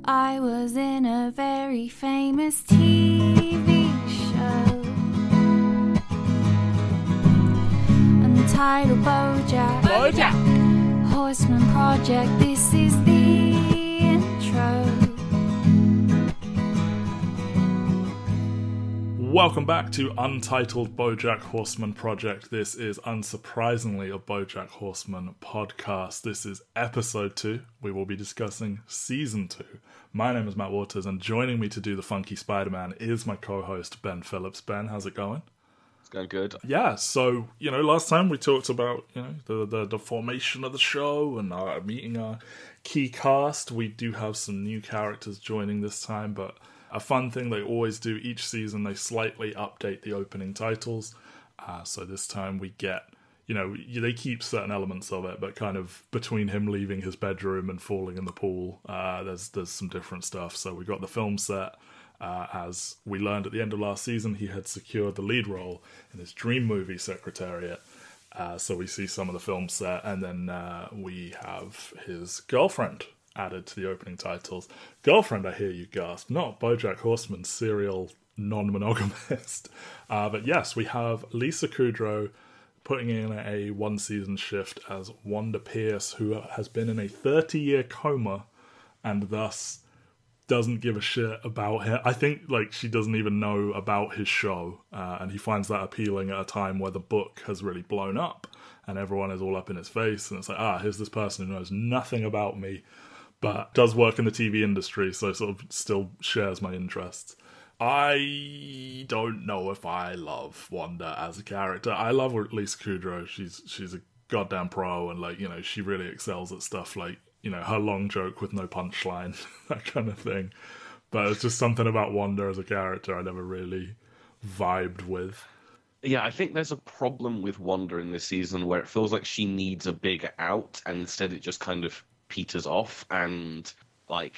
I was in a very famous TV show entitled BoJack Horseman Project. This is the intro. Welcome back to Untitled BoJack Horseman Project. This is unsurprisingly a BoJack Horseman podcast. This is episode 2. We will be discussing season 2. My name is Matt Waters, and joining me to do the Funky Spider-Man is my co-host Ben Phillips. Ben, how's it going? It's going good. Yeah, so, last time we talked about, the formation of the show and meeting our key cast. We do have some new characters joining this time, but a fun thing they always do each season, they slightly update the opening titles. So this time we get, they keep certain elements of it, but kind of between him leaving his bedroom and falling in the pool, there's some different stuff. So we got the film set. As we learned at the end of last season, he had secured the lead role in his dream movie Secretariat. So we see some of the film set, and then we have his girlfriend added to the opening titles. Girlfriend, I hear you gasp, not BoJack Horseman's serial non-monogamist. But yes, we have Lisa Kudrow putting in a one-season shift as Wanda Pierce, who has been in a 30-year coma and thus doesn't give a shit about him. I think she doesn't even know about his show, and he finds that appealing at a time where the book has really blown up and everyone is all up in his face, and it's like, here's this person who knows nothing about me but does work in the TV industry, so sort of still shares my interests. I don't know if I love Wanda as a character. I love Lisa Kudrow. She's a goddamn pro, and she really excels at stuff like, her long joke with no punchline, that kind of thing. But it's just something about Wanda as a character I never really vibed with. Yeah, I think there's a problem with Wanda in this season where it feels like she needs a big out, and instead it just kind of peters off. And I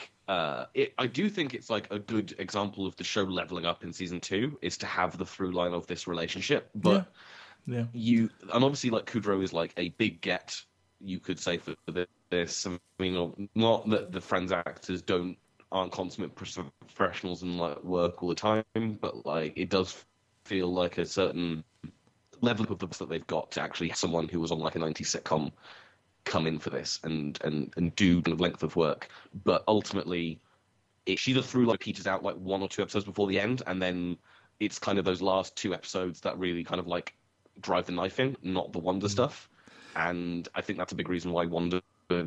do think it's a good example of the show leveling up in season 2 is to have the through line of this relationship. But yeah. And obviously Kudrow is a big get, you could say, for this. I mean, not that the Friends actors aren't consummate professionals and work all the time, but it does feel like a certain level of the that they've got to actually have someone who was on a 90s sitcom come in for this and do kind of length of work. But ultimately, it's either through peters out 1 or 2 episodes before the end, and then it's kind of those last 2 episodes that really kind of drive the knife in, not the Wanda stuff. And I think that's a big reason why Wanda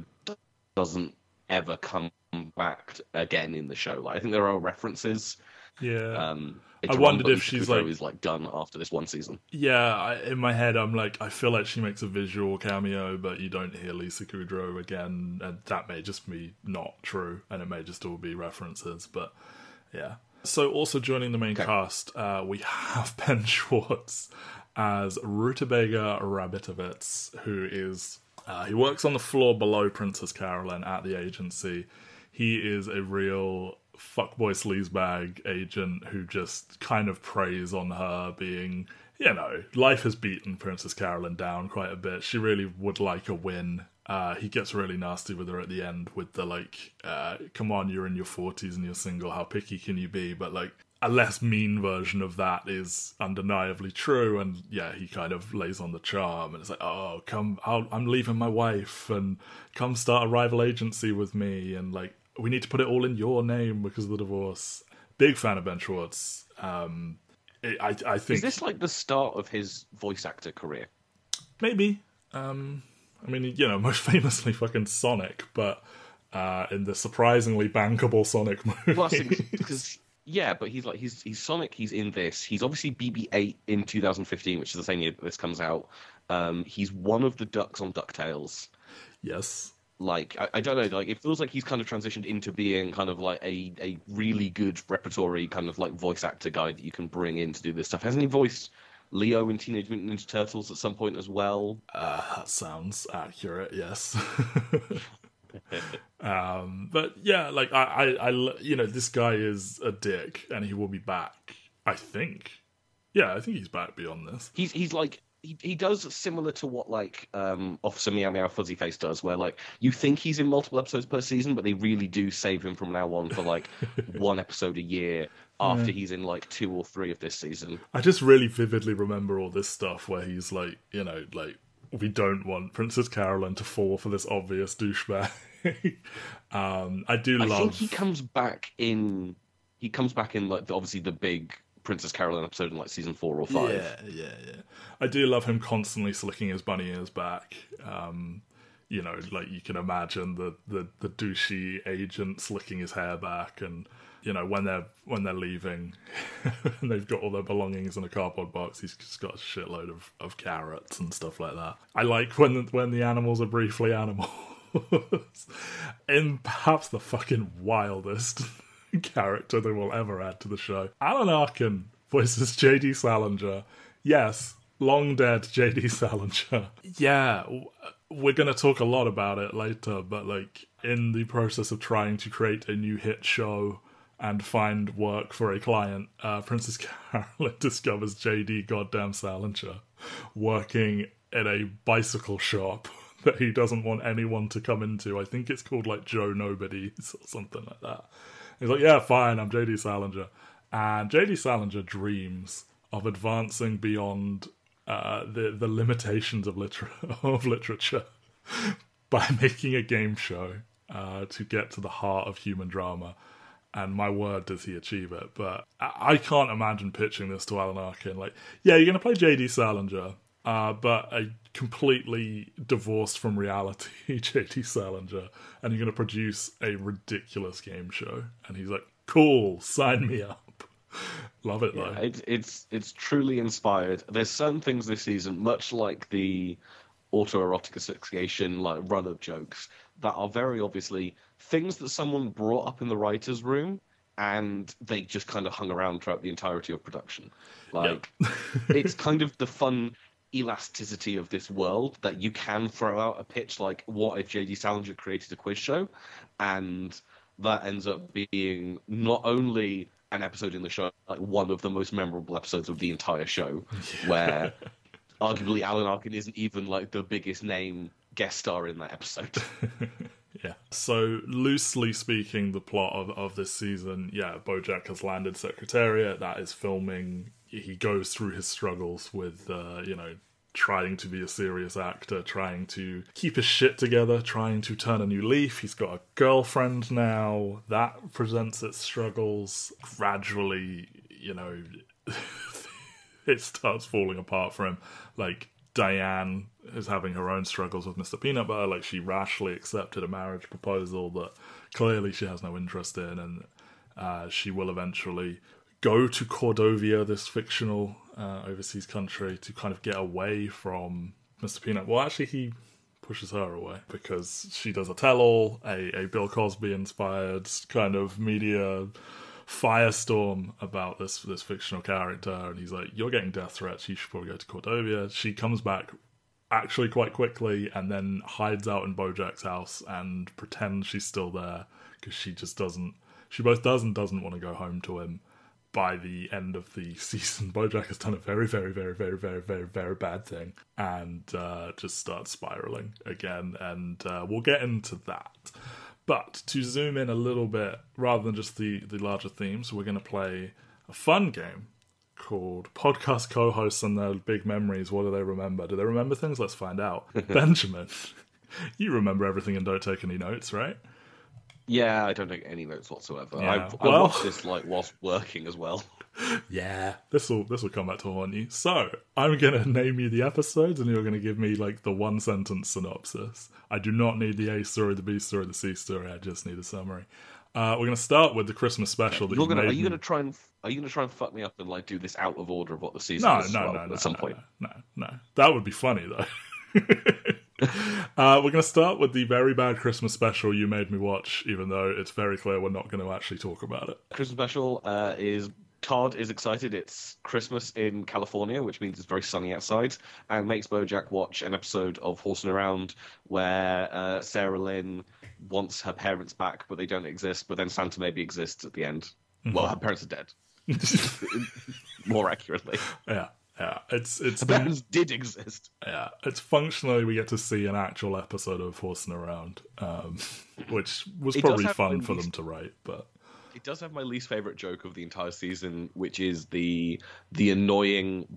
doesn't ever come back again in the show. I think there are references. Yeah. I wondered if she's is done after this one season. Yeah, in my head I'm I feel like she makes a visual cameo, but you don't hear Lisa Kudrow again, and that may just be not true, and it may just all be references, but yeah. So also joining the main cast, we have Ben Schwartz as Rutabaga Rabitovitz, who is he works on the floor below Princess Carolyn at the agency. He is a real fuckboy sleazebag agent who just kind of preys on her being, life has beaten Princess Carolyn down quite a bit. She really would like a win. He gets really nasty with her at the end with the come on, you're in your 40s and you're single, how picky can you be? But a less mean version of that is undeniably true, and he kind of lays on the charm, and it's oh, come, I'm leaving my wife, and come start a rival agency with me, and we need to put it all in your name because of the divorce. Big fan of Ben Schwartz. I think... Is this the start of his voice actor career? Maybe. I mean, most famously fucking Sonic, but in the surprisingly bankable Sonic movie. Well, because... Yeah, but he's Sonic, he's in this. He's obviously BB-8 in 2015, which is the same year that this comes out. He's one of the ducks on DuckTales. Yes. I don't know, it feels like he's kind of transitioned into being kind of a really good repertory kind of voice actor guy that you can bring in to do this stuff. Hasn't he voiced Leo in Teenage Mutant Ninja Turtles at some point as well? That sounds accurate, yes. But yeah, I this guy is a dick, and he will be back. I think. Yeah, I think he's back beyond this. He's he does similar to what like Officer Meow Meow Fuzzy Face does, where like you think he's in multiple episodes per season, but they really do save him from now on for like one episode a year after he's in like 2 or 3 of this season. I just really vividly remember all this stuff where he's like, you know, like, we don't want Princess Carolyn to fall for this obvious douchebag. I think he comes back in. He comes back in like obviously the big Princess Carolyn episode in like season 4 or 5. Yeah. I do love him constantly slicking his bunny ears back. You know, like you can imagine the douchey agent slicking his hair back, and you know when they're leaving, and they've got all their belongings in a cardboard box. He's just got a shitload of carrots and stuff like that. I like when the animals are briefly animals, in perhaps the fucking wildest character they will ever add to the show. Alan Arkin voices J.D. Salinger. Yes, long dead J.D. Salinger. Yeah, we're going to talk a lot about it later, but like in the process of trying to create a new hit show and find work for a client, Princess Carolyn discovers J.D. goddamn Salinger working in a bicycle shop that he doesn't want anyone to come into. I think it's called like Joe Nobody's or something like that. He's like, yeah, fine, I'm J.D. Salinger. And J.D. Salinger dreams of advancing beyond the limitations of literature by making a game show to get to the heart of human drama. And my word, does he achieve it. But I can't imagine pitching this to Alan Arkin. Like, yeah, you're going to play J.D. Salinger, but a completely divorced from reality J.D. Salinger, and you're going to produce a ridiculous game show. And he's like, cool, sign me up. Love it, though. It's truly inspired. There's certain things this season, much like the autoerotic asphyxiation like run of jokes, that are very obviously things that someone brought up in the writer's room and they just kind of hung around throughout the entirety of production. Like, it's kind of the fun elasticity of this world that you can throw out a pitch like, what if J.D. Salinger created a quiz show? And that ends up being not only an episode in the show, like one of the most memorable episodes of the entire show, where arguably Alan Arkin isn't even like the biggest name guest star in that episode. Yeah. So, loosely speaking, the plot of this season, BoJack has landed Secretariat. That is filming. He goes through his struggles with, trying to be a serious actor, trying to keep his shit together, trying to turn a new leaf. He's got a girlfriend now. That presents its struggles. Gradually, it starts falling apart for him. Like, Diane is having her own struggles with Mr. Peanut Butter. Like, she rashly accepted a marriage proposal that clearly she has no interest in, and she will eventually go to Cordovia, this fictional overseas country, to kind of get away from Mr. Peanut. Well, actually, he pushes her away because she does a tell-all, a Bill Cosby-inspired kind of media firestorm about this fictional character, and he's like, you're getting death threats, you should probably go to Cordovia. She comes back actually quite quickly and then hides out in BoJack's house and pretends she's still there because she both does and doesn't want to go home to him. By the end of the season, BoJack has done a very, very, very, very, very, very, very bad thing and just starts spiraling again, and we'll get into that. But to zoom in a little bit, rather than just the larger themes, we're going to play a fun game called Podcast Co-Hosts and Their Big Memories. What do they remember? Do they remember things? Let's find out. Benjamin, you remember everything and don't take any notes, right? Yeah, I don't take any notes whatsoever. Yeah. I watched this like whilst working as well. Yeah, this will come back to haunt you. So, I'm going to name you the episodes and you're going to give me like the one sentence synopsis. I do not need the A story, the B story, the C story. I just need a summary. We're going to start with the Christmas special that Are you going to try and fuck me up and like do this out of order of what the season is? No, at some point. No. That would be funny though. We're going to start with the very bad Christmas special you made me watch, even though it's very clear we're not going to actually talk about it. Christmas special is Todd is excited. It's Christmas in California, which means it's very sunny outside, and makes BoJack watch an episode of Horsing Around where Sarah Lynn wants her parents back, but they don't exist, but then Santa maybe exists at the end. Mm-hmm. Well, her parents are dead. More accurately. Yeah. Yeah, it's Bands did exist. Yeah, it's functionally we get to see an actual episode of Horsing Around, which was probably fun for them to write, but it does have my least favorite joke of the entire season, which is the annoying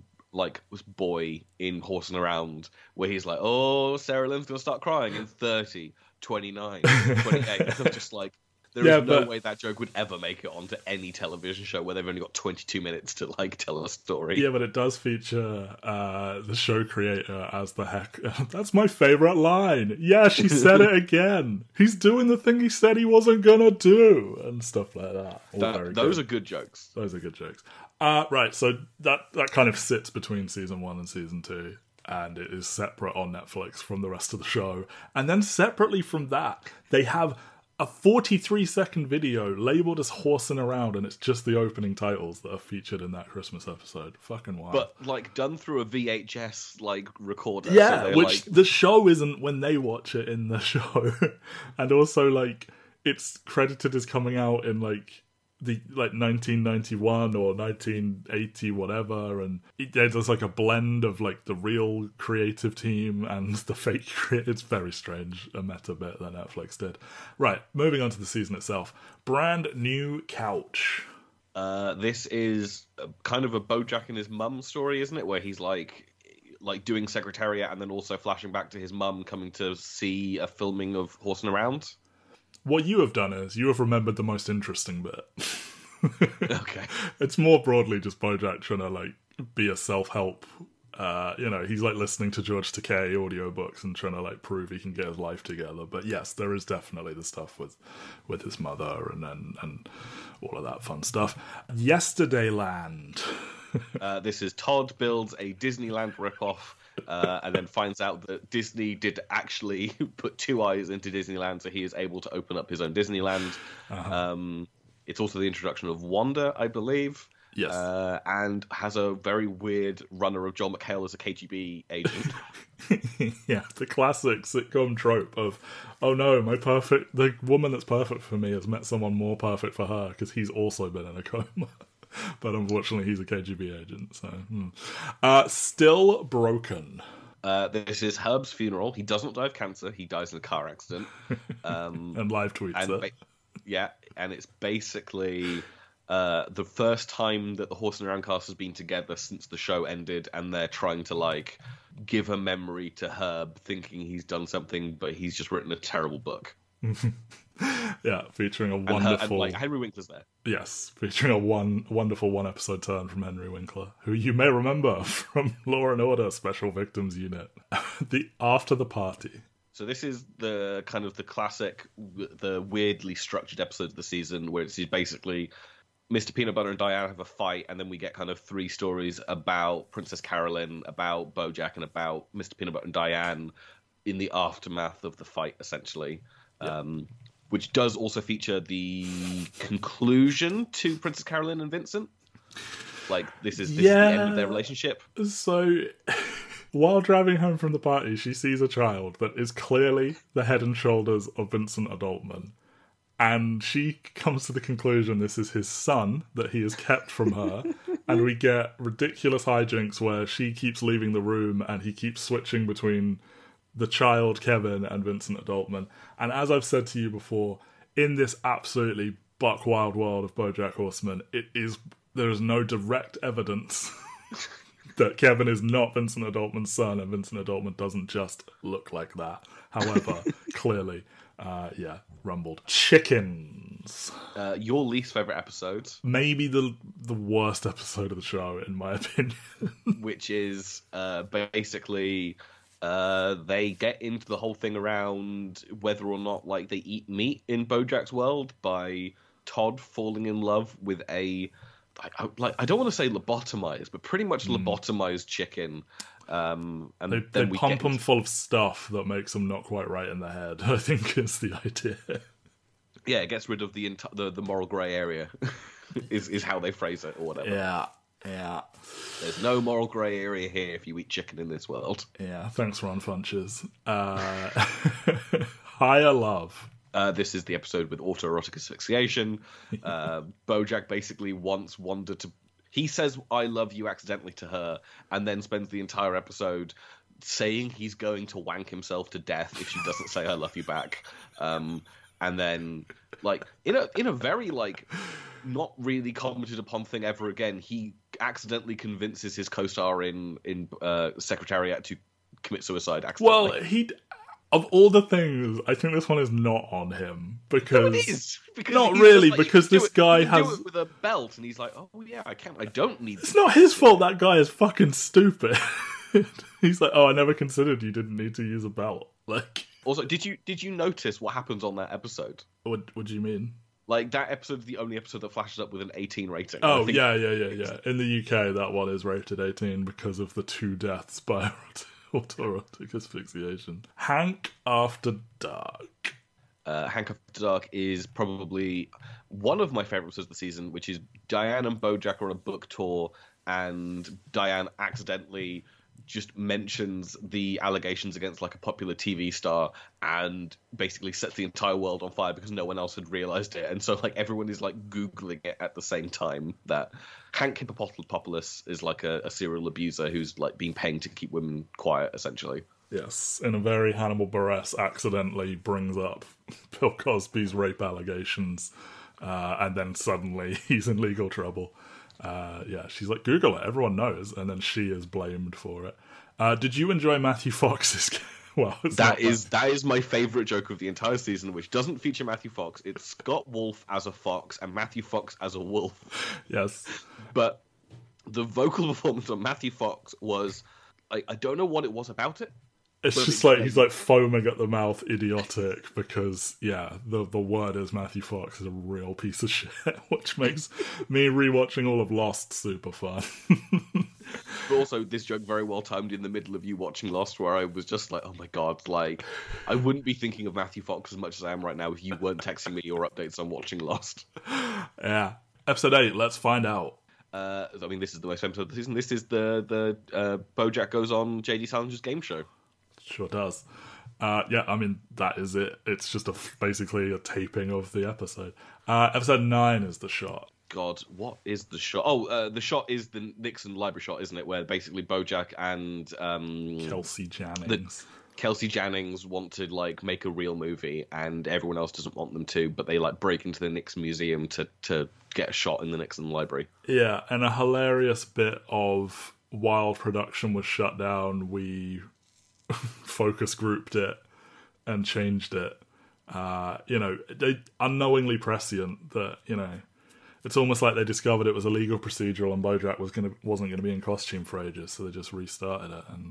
boy in Horsing Around, where he's like, "Oh, Sarah Lynn's gonna start crying in 30, 29, 28." I'm just like, there is no way that joke would ever make it onto any television show where they've only got 22 minutes to tell a story. Yeah, but it does feature the show creator as the heck. That's my favorite line. Yeah, she said it again. He's doing the thing he said he wasn't gonna do, and stuff like that. Those are good jokes. Those are good jokes. Right, so that kind of sits between season 1 and season 2. And it is separate on Netflix from the rest of the show. And then separately from that, they have a 43-second video labelled as Horsing Around, and it's just the opening titles that are featured in that Christmas episode. Fucking wild. But, done through a VHS, recorder. Yeah, so which the show isn't when they watch it in the show. And also, it's credited as coming out in, the 1991 or 1980 whatever, and there's a blend of the real creative team and the fake it's very strange, a meta bit that Netflix did. Right, moving on to the season itself. Brand new couch. This is kind of a BoJack and his mum story, isn't it, where he's doing Secretariat and then also flashing back to his mum coming to see a filming of Horsing Around. What you have done is you have remembered the most interesting bit. Okay. It's more broadly just BoJack trying to be a self-help. He's listening to George Takei audiobooks and trying to prove he can get his life together. But yes, there is definitely the stuff with his mother and all of that fun stuff. Yesterdayland. This is Todd builds a Disneyland ripoff. And then finds out that Disney did actually put 2 eyes into Disneyland, so he is able to open up his own Disneyland. Uh-huh. It's also the introduction of Wanda, I believe. Yes. And has a very weird runner of John McHale as a KGB agent. Yeah, the classic sitcom trope of, oh no, the woman that's perfect for me has met someone more perfect for her because he's also been in a coma. But unfortunately, he's a KGB agent. So, Still Broken. This is Herb's funeral. He does not die of cancer. He dies in a car accident. And live tweets it. Yeah, and it's basically the first time that the Horsing Around cast has been together since the show ended, and they're trying to give a memory to Herb, thinking he's done something, but he's just written a terrible book. Yeah, featuring a wonderful... And Henry Winkler's there. Yes, featuring a wonderful one-episode turn from Henry Winkler, who you may remember from Law & Order Special Victims Unit. The After the Party. So this is the kind of the classic, the weirdly structured episodes of the season, where it's basically Mr. Peanut Butter and Diane have a fight, and then we get kind of 3 stories about Princess Carolyn, about BoJack, and about Mr. Peanut Butter and Diane in the aftermath of the fight, essentially. Yep. Which does also feature the conclusion to Princess Carolyn and Vincent. This is the end of their relationship. So, while driving home from the party, she sees a child that is clearly the head and shoulders of Vincent Adultman. And she comes to the conclusion this is his son that he has kept from her. And we get ridiculous hijinks where she keeps leaving the room and he keeps switching between the child, Kevin, and Vincent Adultman. And as I've said to you before, in this absolutely buck wild world of BoJack Horseman, there is no direct evidence that Kevin is not Vincent Adultman's son, and Vincent Adultman doesn't just look like that. However, clearly, rumbled. Chickens. Your least favourite episode. Maybe the worst episode of the show, in my opinion. Which is basically... they get into the whole thing around whether or not they eat meat in BoJack's world by Todd falling in love with I don't want to say lobotomized, but pretty much lobotomized chicken. And they pump them full of stuff that makes them not quite right in the head, I think is the idea. Yeah, it gets rid of the moral grey area, is how they phrase it, or whatever. Yeah. There's no moral grey area here if you eat chicken in this world. Yeah, thanks, Ron Funches. Higher Love. This is the episode with autoerotic asphyxiation. BoJack basically wants Wanda to... He says "I love you" accidentally to her, and then spends the entire episode saying he's going to wank himself to death if she doesn't say "I love you" back. And then, like, in a very, like, not really commented upon thing ever again, he accidentally convinces his co-star in Secretariat to commit suicide accidentally. Well, of all the things, I think this one is not on him, because... No, it is! Because not he's really, just like, because this guy he can has... do it with a belt, and he's like, oh yeah, I don't need It's not his fault that guy is fucking stupid. He's like, oh, I never considered you didn't need to use a belt. Like... Also, did you notice what happens on that episode? What do you mean? Like, that episode is the only episode that flashes up with an 18 rating. Oh, yeah. In the UK, that one is rated 18 because of the 2 deaths by autoerotic asphyxiation. Hank After Dark. Hank After Dark is probably one of my favourite episodes of the season, which is Diane and Bojack are on a book tour, and Diane accidentally just mentions the allegations against like a popular TV star and basically sets the entire world on fire because no one else had realized it. And so like everyone is like Googling it at the same time. That Hank Hippopoulos is like a serial abuser who's like been paying to keep women quiet, essentially. Yes, in a very Hannibal Buress accidentally brings up Bill Cosby's rape allegations, and then suddenly he's in legal trouble. She's like, Google it, everyone knows, and then she is blamed for it. Did you enjoy Matthew Fox's... Well, that is my favourite joke of the entire season, which doesn't feature Matthew Fox. It's Scott Wolf as a fox and Matthew Fox as a wolf. Yes. But the vocal performance of Matthew Fox was... I don't know what it was about it. It's just like he's like foaming at the mouth, idiotic, because the word is Matthew Fox is a real piece of shit, which makes me rewatching all of Lost super fun. But also, this joke very well timed in the middle of you watching Lost, where I was just like, oh my god, like, I wouldn't be thinking of Matthew Fox as much as I am right now if you weren't texting me your updates on watching Lost. Yeah. Episode 8, let's find out. I mean, this is the most famous episode of the season. This is the Bojack Goes on JD Salinger's game show. Sure does. I mean, that is it. It's just basically a taping of the episode. Episode 9 is the shot. God, what is the shot? Oh, the shot is the Nixon library shot, isn't it? Where basically Bojack and Kelsey Jennings. Kelsey Jennings want to like make a real movie, and everyone else doesn't want them to. But they like break into the Nixon museum to get a shot in the Nixon library. Yeah, and a hilarious bit of while production was shut down, we focus grouped it and changed it. They unknowingly prescient that, it's almost like they discovered it was a legal procedural and Bojack wasn't gonna be in costume for ages, so they just restarted it and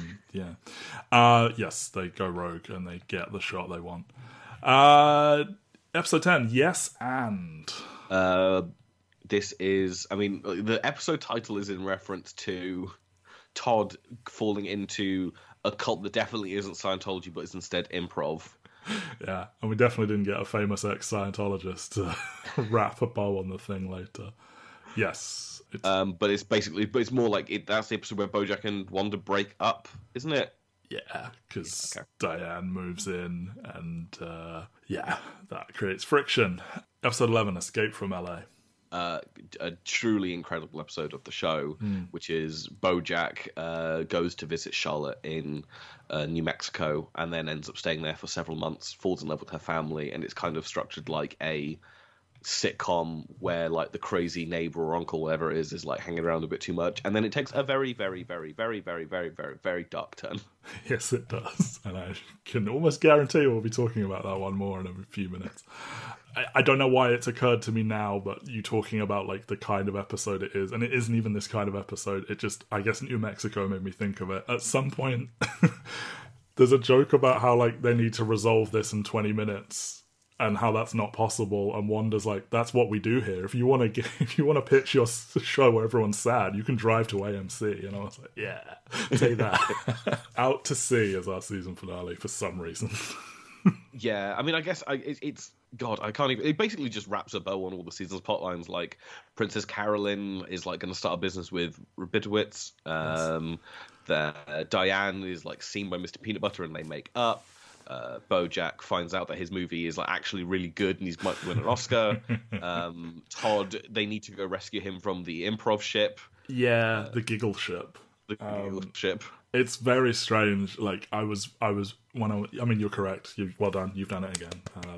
yes, they go rogue and they get the shot they want. Episode 10, Yes and. This is, I mean, the episode title is in reference to Todd falling into a cult that definitely isn't Scientology, but is instead improv. Yeah, and we definitely didn't get a famous ex-Scientologist to wrap a bow on the thing later. Yes. But it's more like, that's the episode where Bojack and Wanda break up, isn't it? Yeah, because Diane moves in, and that creates friction. Episode 11, Escape from LA. A truly incredible episode of the show, which is Bojack goes to visit Charlotte in New Mexico and then ends up staying there for several months, falls in love with her family, and it's kind of structured like a sitcom where like the crazy neighbor or uncle, whatever it is like hanging around a bit too much, and then it takes a very, very, very, very, very, very, very, very dark turn. Yes, it does, and I can almost guarantee we'll be talking about that one more in a few minutes. I don't know why it's occurred to me now, but you talking about like the kind of episode it is, and it isn't even this kind of episode. It just, I guess New Mexico made me think of it. At some point, there's a joke about how like they need to resolve this in 20 minutes and how that's not possible. And Wanda's like, that's what we do here. If you want to pitch your show where everyone's sad, you can drive to AMC. And I was like, yeah, take that. Out to Sea is our season finale for some reason. Yeah, I mean, I guess it's God, I can't even. It basically just wraps a bow on all the season's plot lines. Like Princess Carolyn is like going to start a business with Rabinowitz. Diane is like seen by Mr. Peanut Butter and they make up. BoJack finds out that his movie is like actually really good and he's might win an Oscar. Todd, they need to go rescue him from the improv ship. Yeah, the giggle ship. The giggle ship. It's very strange. Like I was I mean, you're correct. Well done. You've done it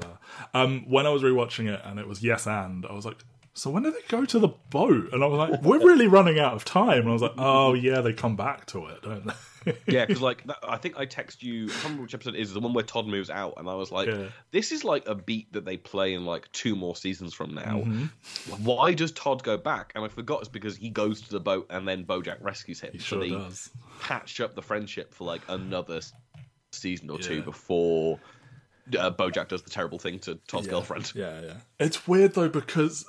again. When I was rewatching it and it was yes and, I was like, so when did they go to the boat? And I was like, we're really running out of time. And I was like, oh yeah, they come back to it, don't they? Yeah, because like I think I text you. I can't remember which episode it is, the one where Todd moves out, and I was like, this is like a beat that they play in like 2 more seasons from now. Mm-hmm. Why does Todd go back? And I forgot it's because he goes to the boat and then BoJack rescues him. He sure does. Patch up the friendship for like another season or 2 before BoJack does the terrible thing to Todd's girlfriend. Yeah. It's weird though because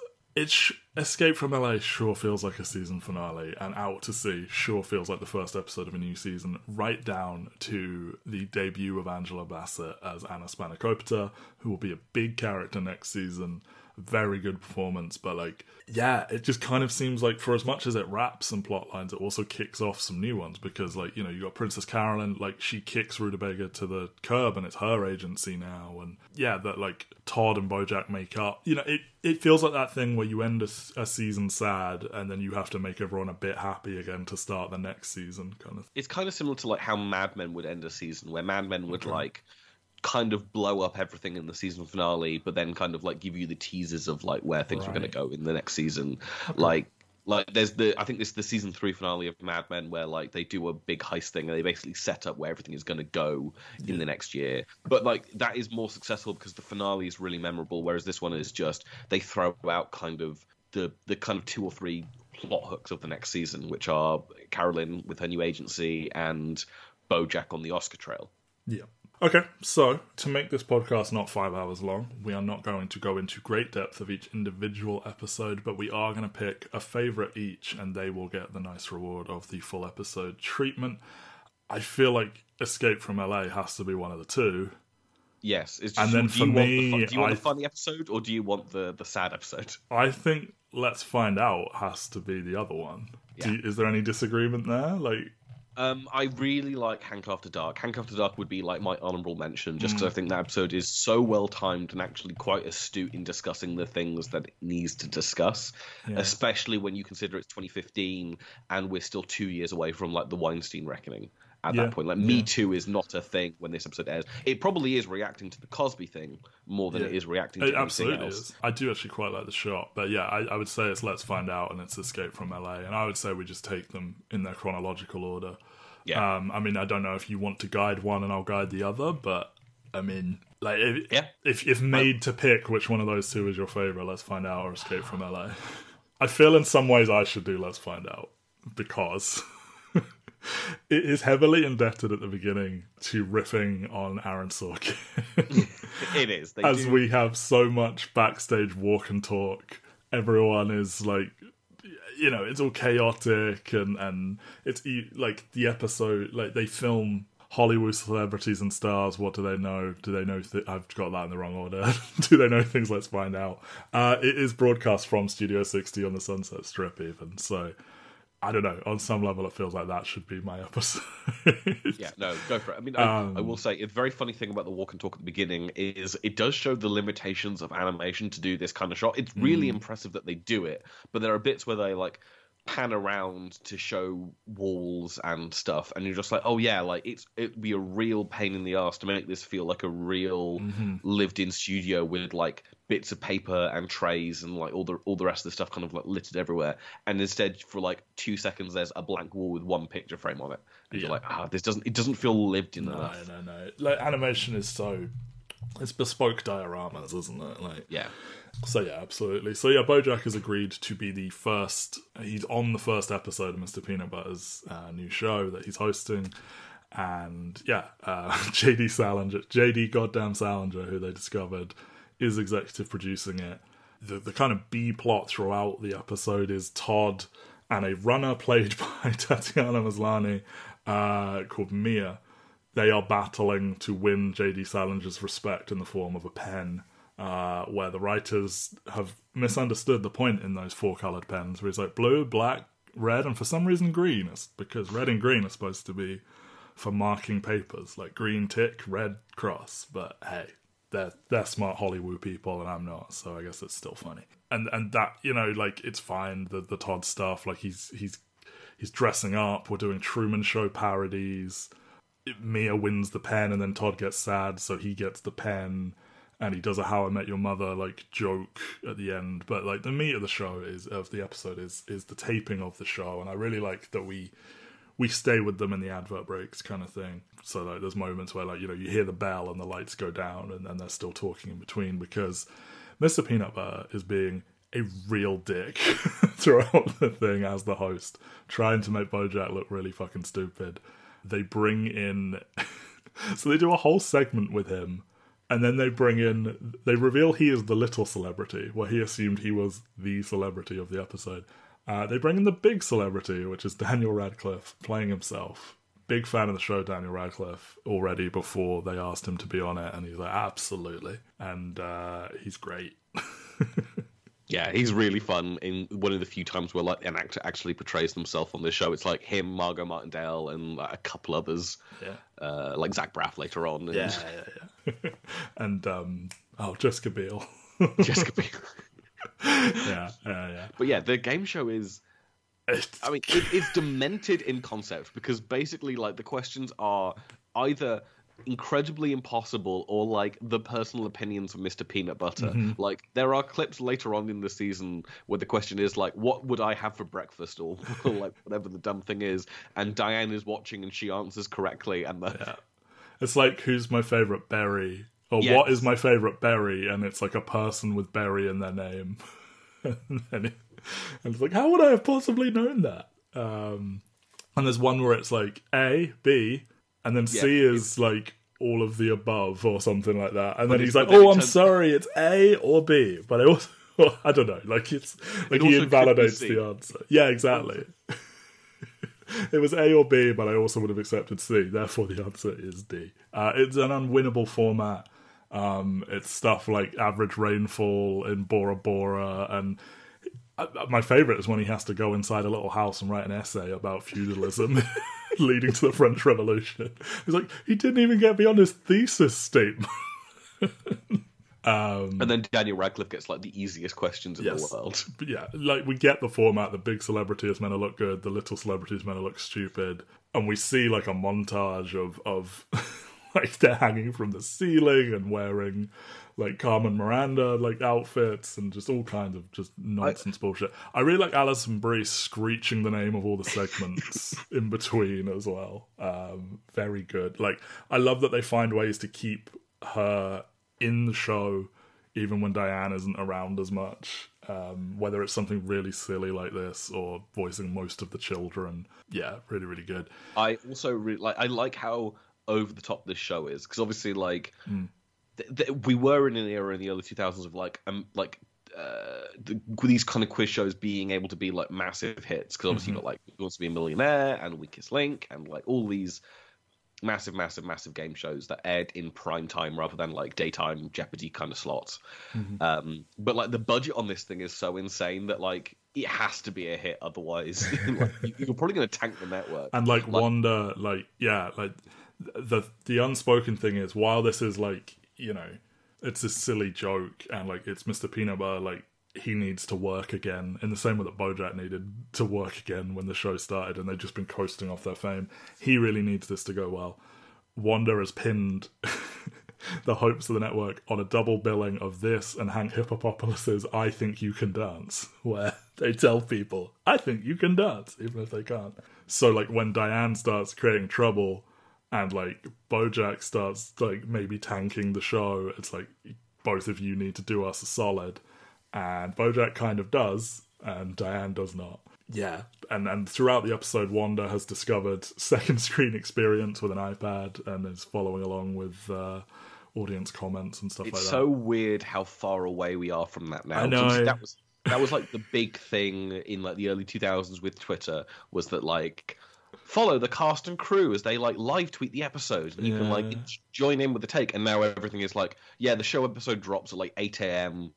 Escape from LA sure feels like a season finale, and Out to Sea sure feels like the first episode of a new season, right down to the debut of Angela Bassett as Anna Spanakopita, who will be a big character next season. Very good performance, but like, yeah, it just kind of seems like for as much as it wraps some plot lines, it also kicks off some new ones because, like, you know, you got Princess Carolyn, like, she kicks Rutabaga to the curb and it's her agency now, and yeah, that like Todd and BoJack make up. You know, it feels like that thing where you end a season sad and then you have to make everyone a bit happy again to start the next season, kind of. It's kind of similar to like how Mad Men would end a season, where Mad Men would like kind of blow up everything in the season finale, but then kind of like give you the teasers of like where things were going to go in the next season. Like there's I think this is the season 3 finale of Mad Men where like they do a big heist thing and they basically set up where everything is going to go in the next year. But like that is more successful because the finale is really memorable, whereas this one is just they throw out kind of the kind of 2 or 3 plot hooks of the next season, which are Carolyn with her new agency and BoJack on the Oscar trail. Yeah. Okay, so to make this podcast not 5 hours long, we are not going to go into great depth of each individual episode, but we are going to pick a favourite each, and they will get the nice reward of the full episode treatment. I feel like Escape from LA has to be one of the 2. Yes. It's just, and then for me, do you want the funny episode or do you want the sad episode? I think Let's Find Out has to be the other one. Yeah. Is there any disagreement there? Like, I really like Hank After Dark. Hank After Dark would be like my honourable mention, just because I think that episode is so well timed and actually quite astute in discussing the things that it needs to discuss, especially when you consider it's 2015 and we're still 2 years away from like the Weinstein reckoning. At that point, like Me Too is not a thing when this episode airs. It probably is reacting to the Cosby thing more than it is reacting to anything absolutely else. Is. I do actually quite like the shot, but yeah, I would say it's Let's Find Out and it's Escape from LA, and I would say we just take them in their chronological order. Yeah. I mean, I don't know if you want to guide one and I'll guide the other, but I mean, like, if made to pick which one of those 2 is your favourite, Let's Find Out or Escape from LA. I feel in some ways I should do Let's Find Out because it is heavily indebted at the beginning to riffing on Aaron Sorkin. It is. We have so much backstage walk and talk. Everyone is like, you know, it's all chaotic and it's like the episode, like they film Hollywood celebrities and stars. What do they know? Do they know? I've got that in the wrong order. Do they know things? Let's find out. It is broadcast from Studio 60 on the Sunset Strip even. So I don't know. On some level, it feels like that should be my episode. Yeah, no, go for it. I mean, I will say, a very funny thing about the walk and talk at the beginning is it does show the limitations of animation to do this kind of shot. It's really impressive that they do it, but there are bits where they, like, pan around to show walls and stuff, and you're just like, oh yeah, like it'd be a real pain in the ass to make this feel like a real lived-in studio with like bits of paper and trays and like all the rest of the stuff kind of like littered everywhere, and instead for like 2 seconds there's a blank wall with one picture frame on it, and you're like, it doesn't feel lived in enough. No. Like animation is it's bespoke dioramas, isn't it? Like, yeah. So yeah, absolutely. So yeah, BoJack has agreed to be the first. He's on the first episode of Mr. Peanut Butter's new show that he's hosting, and yeah, JD goddamn Salinger, who they discovered, is executive producing it. The kind of B plot throughout the episode is Todd and a runner played by Tatiana Maslany called Mia. They are battling to win JD Salinger's respect in the form of a pen. Where the writers have misunderstood the point in those 4-coloured pens, where it's like blue, black, red, and for some reason green. It's because red and green are supposed to be for marking papers, like green tick, red cross. But hey, they're smart Hollywood people, and I'm not, so I guess it's still funny. And that, you know, like, it's fine, the Todd stuff, like he's dressing up, we're doing Truman Show parodies. Mia wins the pen, and then Todd gets sad, so he gets the pen, and he does a How I Met Your Mother like joke at the end. But like the meat of the episode is the taping of the show, and I really like that we stay with them in the advert breaks kind of thing. So like there's moments where, like, you know, you hear the bell and the lights go down, and then they're still talking in between, because Mr. Peanut Butter is being a real dick throughout the thing as the host, trying to make BoJack look really fucking stupid. They bring in so they do a whole segment with him, and then they reveal he is the little celebrity, where he assumed he was the celebrity of the episode. They bring in the big celebrity, which is Daniel Radcliffe playing himself. Big fan of the show, Daniel Radcliffe, already before they asked him to be on it, and he's like, absolutely. And he's great. Yeah, he's really fun. In one of the few times where like an actor actually portrays themselves on this show, it's like him, Margot Martindale, and like, a couple others. Yeah. Like Zach Braff later on. And... Yeah. And Jessica Biel. Jessica Biel. Yeah. But yeah, the game show is. I mean, it's demented in concept, because basically, like, the questions are either incredibly impossible or like the personal opinions of Mr. Peanut Butter. Mm-hmm. Like, there are clips later on in the season where the question is like, what would I have for breakfast, or like whatever the dumb thing is, and Diane is watching and she answers correctly, and it's like, who's my favorite berry, or yes. What is my favorite berry, and it's like a person with berry in their name. and it's like, how would I have possibly known that? And there's one where it's like A, B, and then C is like all of the above or something like that. And then he's like, oh, I'm sorry, it's A or B. But I also, I don't know, like, it's like he invalidates the answer. Yeah, exactly. It was A or B, but I also would have accepted C. Therefore, the answer is D. It's an unwinnable format. It's stuff like average rainfall in Bora Bora, and my favourite is when he has to go inside a little house and write an essay about feudalism leading to the French Revolution. He's like, he didn't even get beyond his thesis statement. And then Daniel Radcliffe gets like the easiest questions in the world. Yeah, like, we get the format. The big celebrity is meant to look good, the little celebrity is meant to look stupid, and we see like a montage of like they're hanging from the ceiling and wearing like Carmen Miranda like outfits and just all kinds of just nonsense bullshit. I really like Alison Brie screeching the name of all the segments in between as well. Very good. Like, I love that they find ways to keep her in the show even when Diane isn't around as much. Whether it's something really silly like this or voicing most of the children. Yeah, really, really good. I also really like. I like how over the top this show is, because obviously, like, we were in an era in the early 2000s of these kind of quiz shows being able to be like massive hits, because obviously you got like Who Wants to Be a Millionaire and Weakest Link and like all these massive game shows that aired in prime time rather than like daytime Jeopardy kind of slots. But like the budget on this thing is so insane that like it has to be a hit, otherwise like, you're probably going to tank the network. And like Wanda, like, yeah, like the unspoken thing is, while this is like, you know, it's a silly joke and like it's Mr. Peanut Butter, like, he needs to work again in the same way that BoJack needed to work again when the show started, and they've just been coasting off their fame. He really needs this to go well. Wanda has pinned the hopes of the network on a double billing of this and Hank Hippopopoulos's I Think You Can Dance, where they tell people, I think you can dance, even if they can't. So like when Diane starts creating trouble and like BoJack starts like maybe tanking the show, it's like, both of you need to do us a solid. And BoJack kind of does, and Diane does not. Yeah, and throughout the episode, Wanda has discovered second screen experience with an iPad and is following along with audience comments and stuff like that. It's so weird how far away we are from that now. I know. That was like the big thing in like the early 2000s with Twitter, was that like, follow the cast and crew as they like live tweet the episode, and you can like join in with the take. And now everything is like, yeah, the show episode drops at like 8 a.m.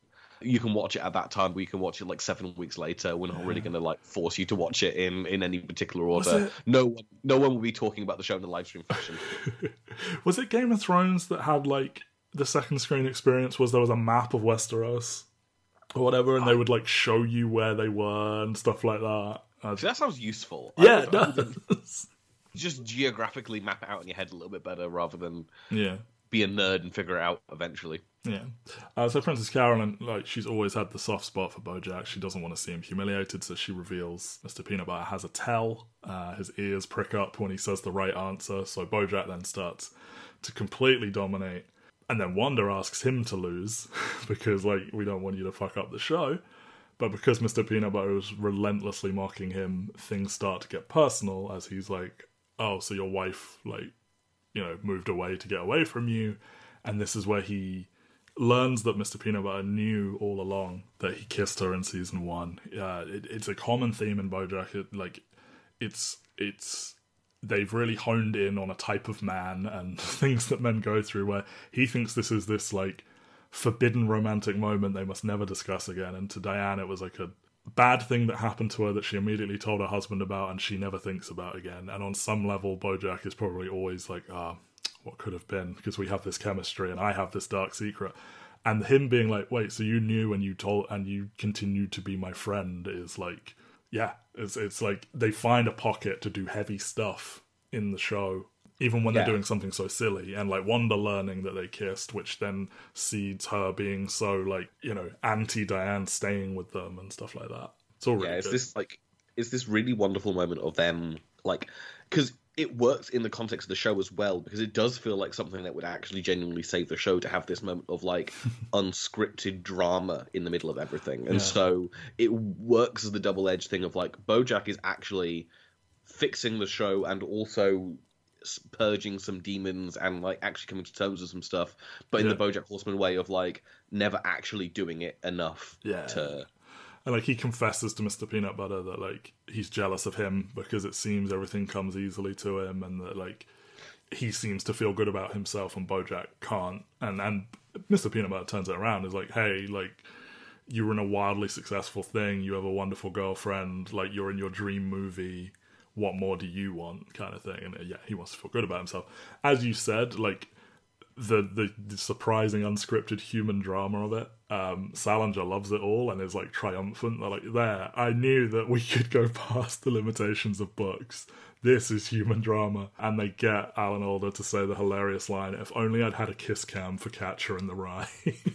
you can watch it at that time, but you can watch it like 7 weeks later. We're not really going to like force you to watch it in any particular order. No one will be talking about the show in a live stream fashion. Was it Game of Thrones that had like the second screen experience? Was there was a map of Westeros or whatever, and they would like show you where they were and stuff like that? So that sounds useful. Yeah, it does. Just geographically map it out in your head a little bit better, rather than Yeah. be a nerd and figure it out eventually. Yeah. So Princess Carolyn, like, she's always had the soft spot for BoJack. She doesn't want to see him humiliated, so she reveals Mr. Peanut Butter has a tell. His ears prick up when he says the right answer, so BoJack then starts to completely dominate. And then Wanda asks him to lose, because, like, we don't want you to fuck up the show. But because Mr. Peanut Butter is relentlessly mocking him, things start to get personal, as he's like, oh, so your wife, like, you know, moved away to get away from you. And this is where he learns that Mr. Peanut Butter knew all along that he kissed her in season 1. It's a common theme in BoJack. It's they've really honed in on a type of man and things that men go through, where he thinks this is this like forbidden romantic moment they must never discuss again. And to Diane, it was like a bad thing that happened to her that she immediately told her husband about and she never thinks about again. And on some level, BoJack is probably always like, what could have been, because we have this chemistry and I have this dark secret. And him being like, wait, so you knew and you told and you continued to be my friend is like, yeah, it's like they find a pocket to do heavy stuff in the show, even when they're doing something so silly. And like Wanda learning that they kissed, which then seeds her being so like, you know, anti-Diane staying with them and stuff like that. It's all really good. It's this really wonderful moment of them, like, because it works in the context of the show as well, because it does feel like something that would actually genuinely save the show to have this moment of like unscripted drama in the middle of everything. And so it works as the double-edged thing of like BoJack is actually fixing the show and also purging some demons and like actually coming to terms with some stuff, but in the BoJack Horseman way of like never actually doing it enough to... And like he confesses to Mr. Peanut Butter that like he's jealous of him because it seems everything comes easily to him, and that like he seems to feel good about himself and BoJack can't. And Mr. Peanut Butter turns it around, is like, hey, like you're in a wildly successful thing, you have a wonderful girlfriend, like you're in your dream movie, what more do you want, kind of thing. And he wants to feel good about himself. As you said, like the surprising unscripted human drama of it. Salinger loves it all and is like triumphant. They're like, there, I knew that we could go past the limitations of books. This is human drama. And they get Alan Alda to say the hilarious line, if only I'd had a kiss cam for Catcher in the Rye.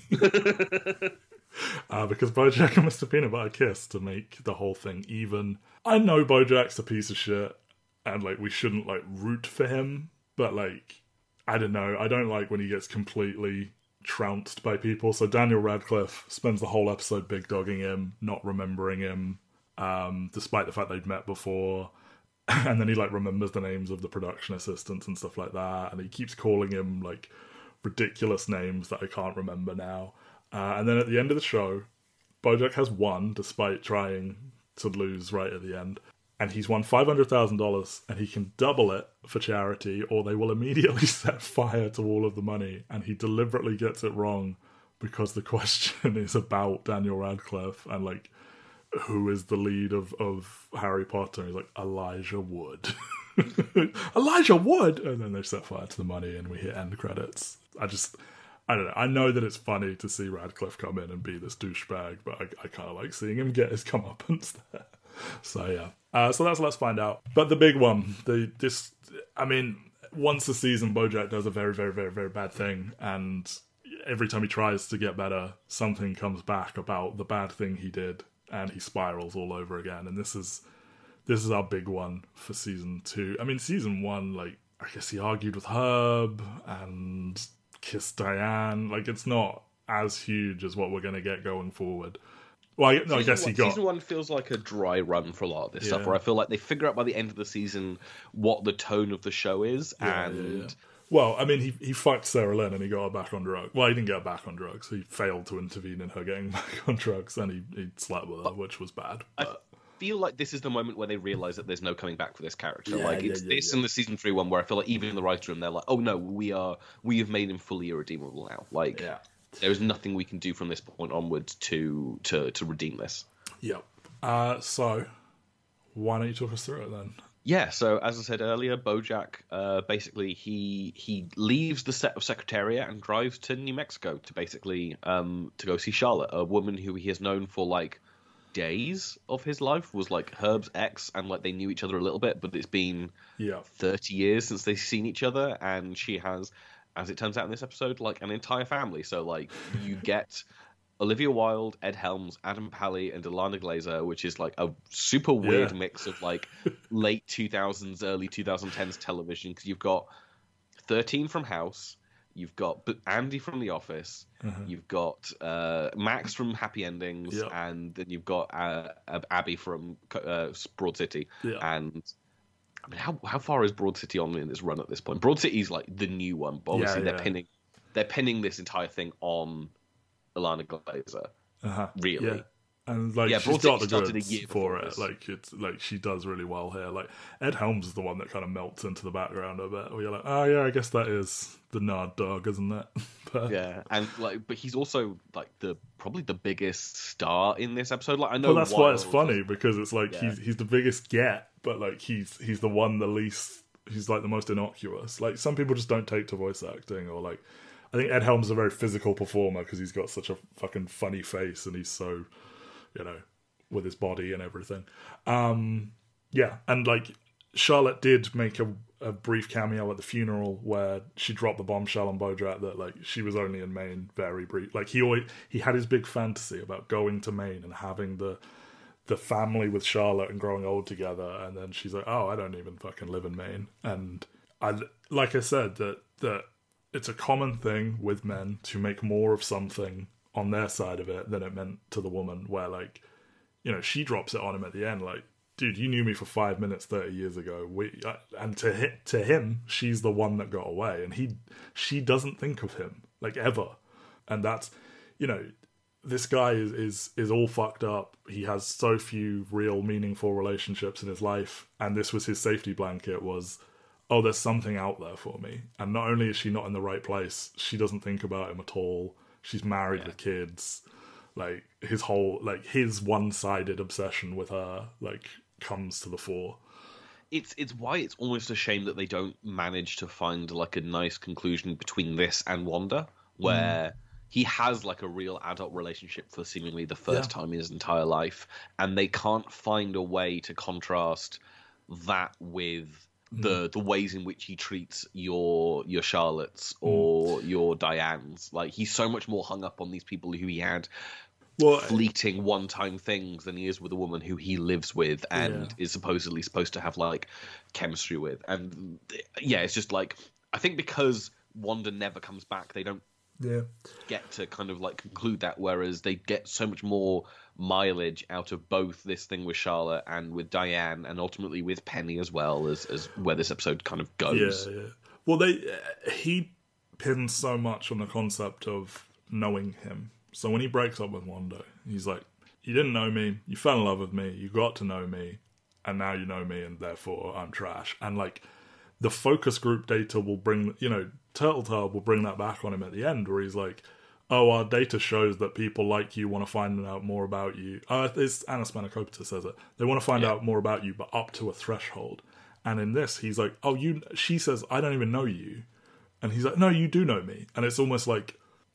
Because BoJack and Mr. Peanut Butter kiss to make the whole thing even. I know BoJack's a piece of shit and like we shouldn't like root for him, but like I don't know. I don't like when he gets completely trounced by people. So Daniel Radcliffe spends the whole episode big dogging him, not remembering him, despite the fact they'd met before. And then he like remembers the names of the production assistants and stuff like that. And he keeps calling him like ridiculous names that I can't remember now. And then at the end of the show, BoJack has won, despite trying to lose right at the end. And he's won $500,000, and he can double it for charity, or they will immediately set fire to all of the money. And he deliberately gets it wrong because the question is about Daniel Radcliffe and like who is the lead of Harry Potter. And he's like, Elijah Wood. Elijah Wood! And then they set fire to the money, and we hit end credits. I don't know. I know that it's funny to see Radcliffe come in and be this douchebag, but I kind of like seeing him get his comeuppance there. So yeah, so that's Let's Find Out. But the big one, once a season, BoJack does a very, very, very, very bad thing, and every time he tries to get better, something comes back about the bad thing he did, and he spirals all over again. And this is our big one for season 2. I mean, season 1, like I guess he argued with Herb and kissed Diane. Like it's not as huge as what we're going to get going forward. Well, I guess he got... Season 1 feels like a dry run for a lot of this stuff, where I feel like they figure out by the end of the season what the tone of the show is, and... Well, I mean, he fucked Sarah Lynn and he got her back on drugs. Well, he didn't get her back on drugs. He failed to intervene in her getting back on drugs, and he slept with her, which was bad. But... I feel like this is the moment where they realise that there's no coming back for this character. It's and the season 3 one where I feel like even in the writer room, they're like, oh no, we have made him fully irredeemable now. There is nothing we can do from this point onwards to redeem this. Yep. So, why don't you talk us through it then? Yeah, so as I said earlier, Bojack, basically he leaves the set of Secretariat and drives to New Mexico to basically to go see Charlotte, a woman who he has known for like days of his life, was like Herb's ex, and like they knew each other a little bit, but it's been 30 years since they've seen each other, and she has, as it turns out in this episode, like an entire family. So like you get Olivia Wilde, Ed Helms, Adam Pally, and Ilana Glazer, which is like a super weird mix of like late 2000s, early 2010s television, because you've got 13 from House, you've got Andy from The Office, you've got Max from Happy Endings, and then you've got Abby from Broad City. And I mean, how far is Broad City on in this run at this point? Broad City is like the new one, but obviously they're pinning this entire thing on Ilana Glazer, really. And like she's got the goods for it. Like it's like she does really well here. Like Ed Helms is the one that kind of melts into the background a bit. Where you're like, oh yeah, I guess that is the nerd dog, isn't it? But but he's also like probably the biggest star in this episode. Like I know, that's why it's funny, because it's like he's the biggest get, but like he's the one the least. He's like the most innocuous. Like some people just don't take to voice acting, or like. I think Ed Helms is a very physical performer because he's got such a fucking funny face and he's so, with his body and everything. And like Charlotte did make a brief cameo at the funeral where she dropped the bombshell on Bojack that like she was only in Maine very brief. Like he had his big fantasy about going to Maine and having the family with Charlotte and growing old together, and then she's like, oh, I don't even fucking live in Maine. And like I said, that it's a common thing with men to make more of something on their side of it than it meant to the woman, where like, she drops it on him at the end, like, dude, you knew me for 5 minutes 30 years ago. And to him, she's the one that got away, and she doesn't think of him like ever. And that's, this guy is all fucked up. He has so few real meaningful relationships in his life, and this was his safety blanket, was, oh, there's something out there for me. And not only is she not in the right place, she doesn't think about him at all. She's married with kids. Like, his whole, like, his one-sided obsession with her, like, comes to the fore. It's why it's almost a shame that they don't manage to find, like, a nice conclusion between this and Wanda, where he has, like, a real adult relationship for seemingly the first time in his entire life, and they can't find a way to contrast that with the ways in which he treats your Charlottes or your Dianes. Like, he's so much more hung up on these people who he had fleeting one-time things than he is with a woman who he lives with and is supposedly supposed to have like chemistry with. And it's just like, I think because Wanda never comes back, they don't get to kind of like conclude that, whereas they get so much more mileage out of both this thing with Charlotte and with Diane, and ultimately with Penny as well, as where this episode kind of goes. Well, he pins so much on the concept of knowing him. So when he breaks up with Wanda, he's like, you didn't know me, you fell in love with me, you got to know me, and now you know me, and therefore I'm trash. And like, the focus group data will bring, Turtle will bring that back on him at the end, where he's like, oh, our data shows that people like you want to find out more about you. It's Anna Spanakopoulos says it. They want to find out more about you, but up to a threshold. And in this, he's like, she says, I don't even know you. And he's like, no, you do know me. And it's almost like,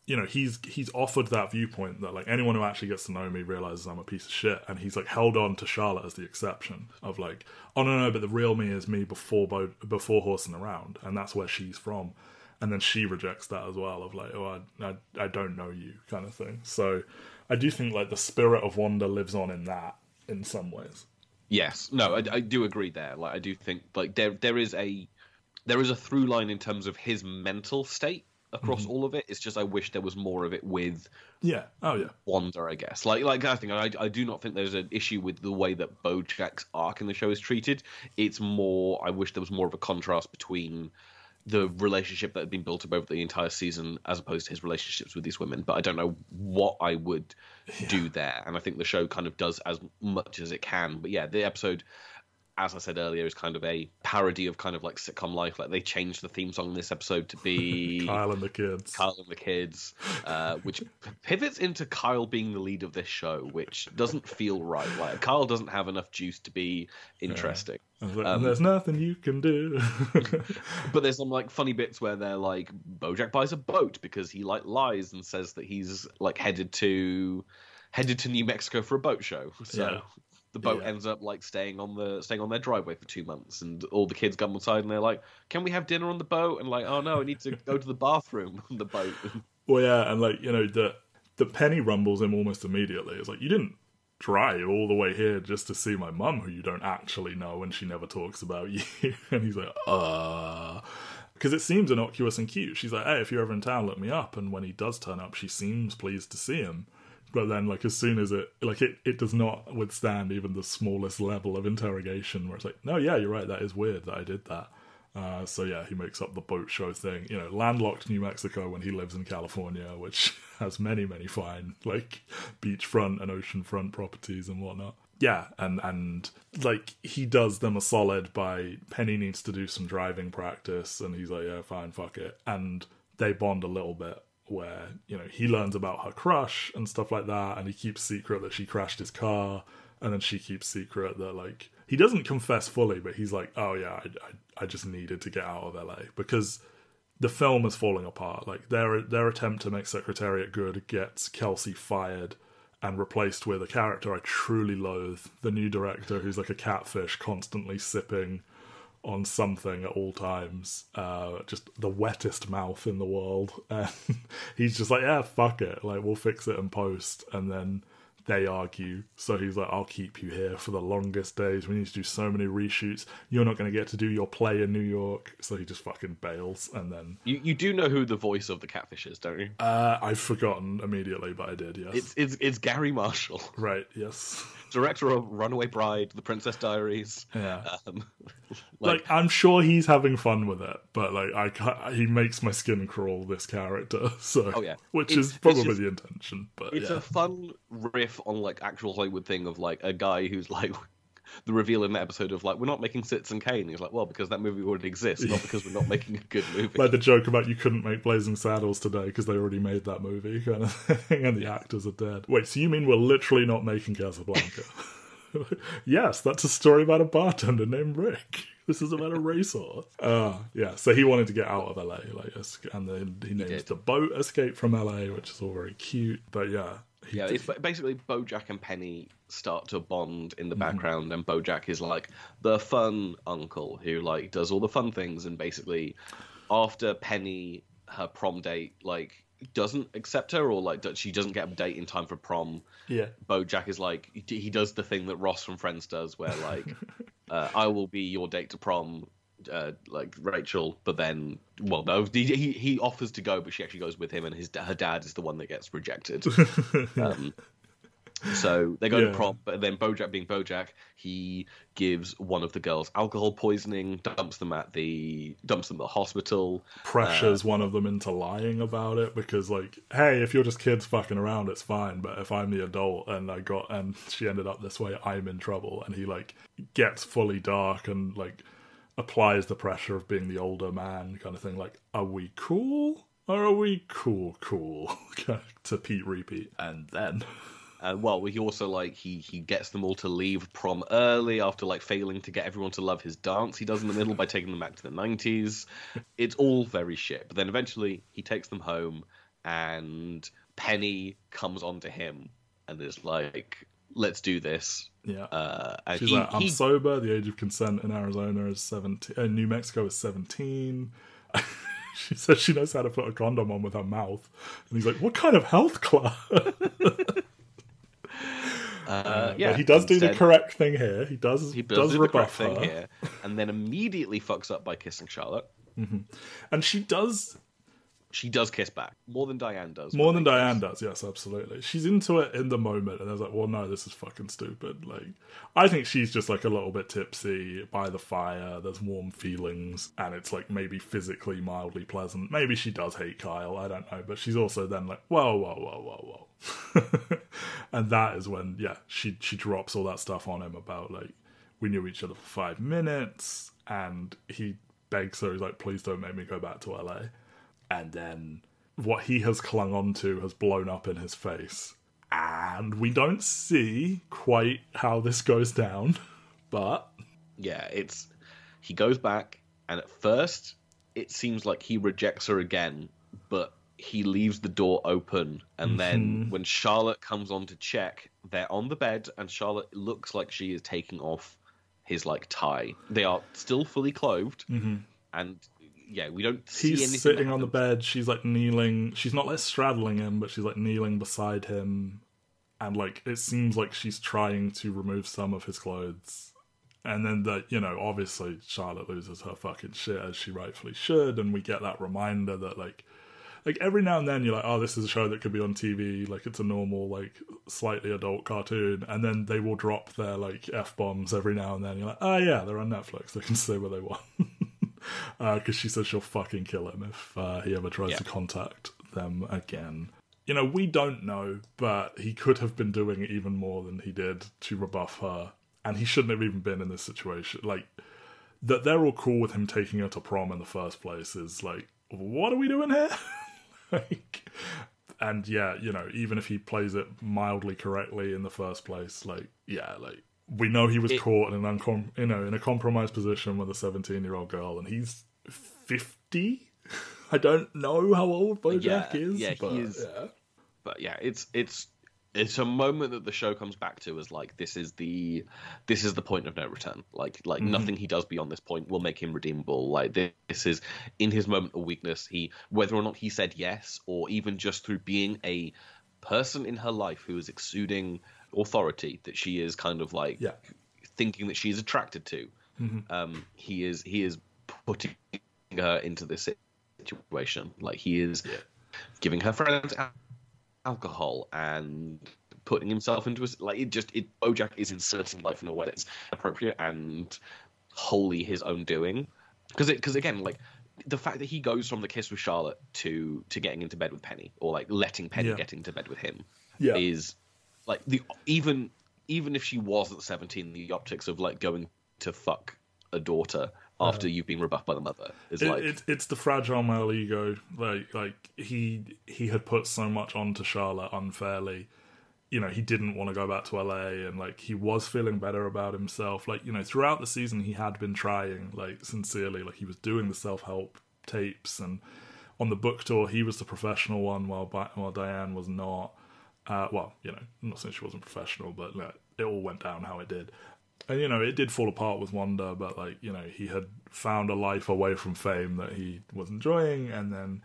he's offered that viewpoint that like anyone who actually gets to know me realizes I'm a piece of shit. And he's like held on to Charlotte as the exception of like, oh no, but the real me is me before horsing around. And that's where she's from. And then she rejects that as well, of like, oh, I don't know you, kind of thing. So I do think like the spirit of Wanda lives on in that, in some ways. Yes, no, I do agree there. Like, I do think like there is a through line in terms of his mental state across all of it. It's just I wish there was more of it with Wanda, I guess. Like I think I do not think there's an issue with the way that Bojack's arc in the show is treated. It's more, I wish there was more of a contrast between the relationship that had been built up over the entire season as opposed to his relationships with these women. But I don't know what I would do there. And I think the show kind of does as much as it can. But yeah, the episode, as I said earlier, is kind of a parody of kind of like sitcom life. Like they changed the theme song in this episode to be Kyle and the kids. Kyle and the kids, which pivots into Kyle being the lead of this show, which doesn't feel right. Like Kyle doesn't have enough juice to be interesting. Like, there's nothing you can do. But there's some like funny bits where they're like, Bojack buys a boat because he like lies and says that he's like headed to New Mexico for a boat show. So the boat ends up like staying on their driveway for 2 months, and all the kids come outside and they're like, "Can we have dinner on the boat?" And like, "Oh no, I need to go to the bathroom on the boat." Well, yeah, and like, you know, the Penny rumbles him almost immediately. It's like, you didn't drive all the way here just to see my mum, who you don't actually know, and she never talks about you. And he's like, because it seems innocuous and cute. She's like, "Hey, if you're ever in town, look me up." And when he does turn up, she seems pleased to see him. But then, like, as soon as it does not withstand even the smallest level of interrogation, where it's like, "No, yeah, you're right, that is weird that I did that." So yeah, he makes up the boat show thing. You know, landlocked New Mexico when he lives in California, which has many, many fine, like, beachfront and oceanfront properties and whatnot. Yeah, and like, he does them a solid by, Penny needs to do some driving practice, and he's like, "Yeah, fine, fuck it." And they bond a little bit, where, you know, he learns about her crush and stuff like that, and he keeps secret that she crashed his car, and then she keeps secret that, like, he doesn't confess fully, but he's like, "Oh yeah, I just needed to get out of LA," because the film is falling apart. Like, their attempt to make Secretariat good gets Kelsey fired and replaced with a character I truly loathe, the new director, who's like a catfish constantly sipping on something at all times, just the wettest mouth in the world, and he's just like, "Yeah, fuck it, like, we'll fix it in post." And then they argue, so he's like, "I'll keep you here for the longest days, we need to do so many reshoots, you're not going to get to do your play in New York." So he just fucking bails, and then... You do know who the voice of the catfish is, don't you? I've forgotten immediately, but I did, yes. It's Gary Marshall. Right, yes. Director of Runaway Bride, The Princess Diaries. Yeah. Like, I'm sure he's having fun with it, but like, he makes my skin crawl, this character. So, which is probably the intention. But it's a fun riff on like actual Hollywood thing of like a guy who's like the reveal in that episode of like, "We're not making Citizen Kane." He's like, "Well, because that movie already exists, not because we're not making a good movie." Like the joke about you couldn't make Blazing Saddles today because they already made that movie, kind of thing, and the actors are dead. Wait, so you mean we're literally not making Casablanca? Yes, that's a story about a bartender named Rick. This is about a racehorse. Yeah, so he wanted to get out of LA, like, and then he names the boat Escape from LA, which is all very cute. But yeah. It's basically Bojack and Penny start to bond in the background, and Bojack is like the fun uncle who like does all the fun things, and basically after Penny, her prom date, like doesn't accept her, or like she doesn't get a date in time for prom. Yeah, Bojack is like, he does the thing that Ross from Friends does, where like I will be your date to prom, like Rachel, but then, well, no, he offers to go, but she actually goes with him, and her dad is the one that gets rejected. So they go to prom, but then Bojack, being Bojack, he gives one of the girls alcohol poisoning, dumps them at the hospital, pressures one of them into lying about it, because like, "Hey, if you're just kids fucking around, it's fine, but if I'm the adult and she ended up this way, I'm in trouble." And he like gets fully dark and like applies the pressure of being the older man kind of thing, like, "Are we cool? Or are we cool?" to Pete Repeat. And then well, he also like he gets them all to leave prom early after like failing to get everyone to love his dance he does in the middle by taking them back to the 90s. It's all very shit. But then eventually he takes them home, and Penny comes onto him and is like, "Let's do this." Yeah. And she's like, "I'm sober. The age of consent in Arizona is 17. New Mexico is 17. She says she knows how to put a condom on with her mouth. And he's like, "What kind of health club?" But he does do the correct thing here. He does rebuff her. Here, and then immediately fucks up by kissing Charlotte. Mm-hmm. And she does kiss back. More than Diane does. More than Diane does, yes, absolutely. She's into it in the moment, and I was like, "Well, no, this is fucking stupid." Like, I think she's just like a little bit tipsy by the fire. There's warm feelings, and it's like maybe physically mildly pleasant. Maybe she does hate Kyle, I don't know. But she's also then like, whoa. And that is when, she drops all that stuff on him about like, we knew each other for 5 minutes, and he begs her, he's like, please don't make me go back to LA. And then what he has clung on to has blown up in his face. And we don't see quite how this goes down, but... Yeah, he goes back, and at first, it seems like he rejects her again, but he leaves the door open, and then when Charlotte comes on to check, they're on the bed, and Charlotte looks like she is taking off his, like, tie. They are still fully clothed, and... Yeah, we don't see anything. He's sitting on the bed, she's like kneeling, she's not like straddling him, but she's like kneeling beside him, and like it seems like she's trying to remove some of his clothes. And then obviously Charlotte loses her fucking shit, as she rightfully should, and we get that reminder that like every now and then you're like, oh, this is a show that could be on TV, like it's a normal, like slightly adult cartoon, and then they will drop their like F-bombs every now and then. You're like, oh yeah, they're on Netflix, they can say what they want. Because she says she'll fucking kill him if he ever tries to contact them again. We don't know, but he could have been doing even more than he did to rebuff her, and he shouldn't have even been in this situation. Like, that they're all cool with him taking her to prom in the first place is like, what are we doing here? Like, and yeah, even if he plays it mildly correctly in the first place, like, yeah, like, we know he was caught in in a compromised position with a 17-year-old girl, and he's 50. I don't know how old BoJack is. Yeah, he is. Yeah. But yeah, it's a moment that the show comes back to as like this is the point of no return. Like nothing he does beyond this point will make him redeemable. Like this is in his moment of weakness. Whether or not he said yes, or even just through being a person in her life who is exuding authority that she is kind of like thinking that she is attracted to. He is putting her into this situation. Like he is giving her friends alcohol and putting himself into BoJack is inserting life in a way that's appropriate and wholly his own doing. Because again, like the fact that he goes from the kiss with Charlotte to getting into bed with Penny, or like letting Penny get into bed with him, is like even if she was at 17, the optics of like going to fuck a daughter after you've been rebuffed by the mother is it's the fragile male ego. Like he had put so much onto Charlotte unfairly. He didn't want to go back to LA, and like he was feeling better about himself. Like throughout the season he had been trying, like sincerely, like he was doing the self-help tapes, and on the book tour he was the professional one while Diane was not. I'm not saying she wasn't professional, but like, it all went down how it did. And, it did fall apart with Wanda, but, like, he had found a life away from fame that he was enjoying. And then,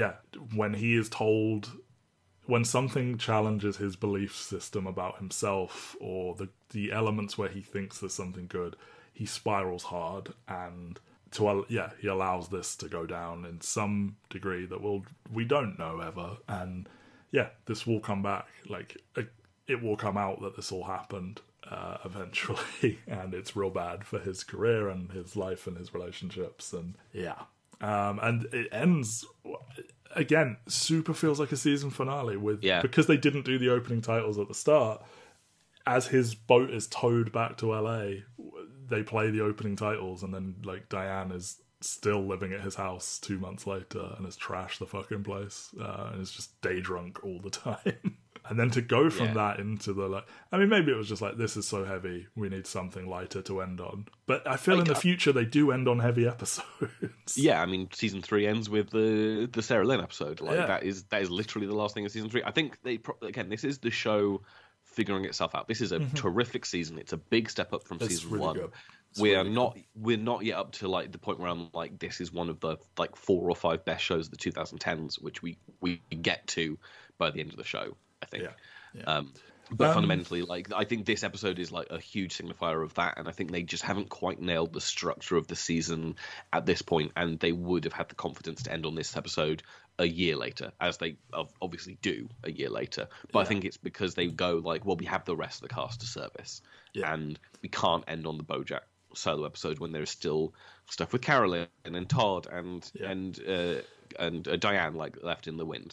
when something challenges his belief system about himself, or the elements where he thinks there's something good, he spirals hard. And, he allows this to go down in some degree that we don't know ever. And, this will come back. Like, it will come out that this all happened. Eventually, and it's real bad for his career and his life and his relationships, and and it ends again. Super feels like a season finale because they didn't do the opening titles at the start. As his boat is towed back to LA, they play the opening titles, and then like Diane is still living at his house 2 months later and has trashed the fucking place and is just day drunk all the time. And then to go from that into the maybe it was just like, this is so heavy, we need something lighter to end on. But I feel in the future they do end on heavy episodes. Yeah, I mean, season 3 ends with the Sarah Lynn episode. That is literally the last thing of season 3. I think this is the show figuring itself out. This is a terrific season. It's a big step up from season really 1. Good. We're not yet up to like the point where I'm like, this is one of the like 4 or 5 best shows of the 2010s, which we get to by the end of the show, I think. But fundamentally, like, I think this episode is like a huge signifier of that, and I think they just haven't quite nailed the structure of the season at this point, and they would have had the confidence to end on this episode a year later, as they obviously do a year later. But I think it's because they go like, well, we have the rest of the cast to service, and we can't end on the BoJack solo episode when there's still stuff with Carolyn and Todd and Diane like left in the wind.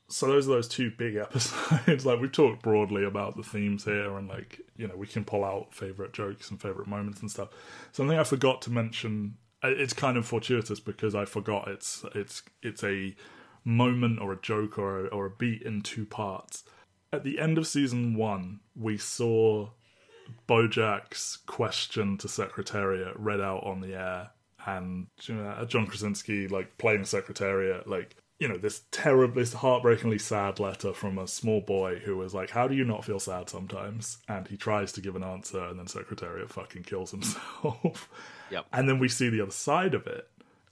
So those are those two big episodes. Like, we've talked broadly about the themes here, and like, you know, we can pull out favourite jokes and favourite moments and stuff. Something I forgot to mention, it's kind of fortuitous because I forgot it's a moment or a joke or a beat in two parts. At the end of season 1, we saw BoJack's question to Secretariat read out on the air, and you know, John Krasinski, like, playing Secretariat, like, you know, this heartbreakingly sad letter from a small boy who was like, how do you not feel sad sometimes? And he tries to give an answer, and then Secretariat fucking kills himself. Yep. And then we see the other side of it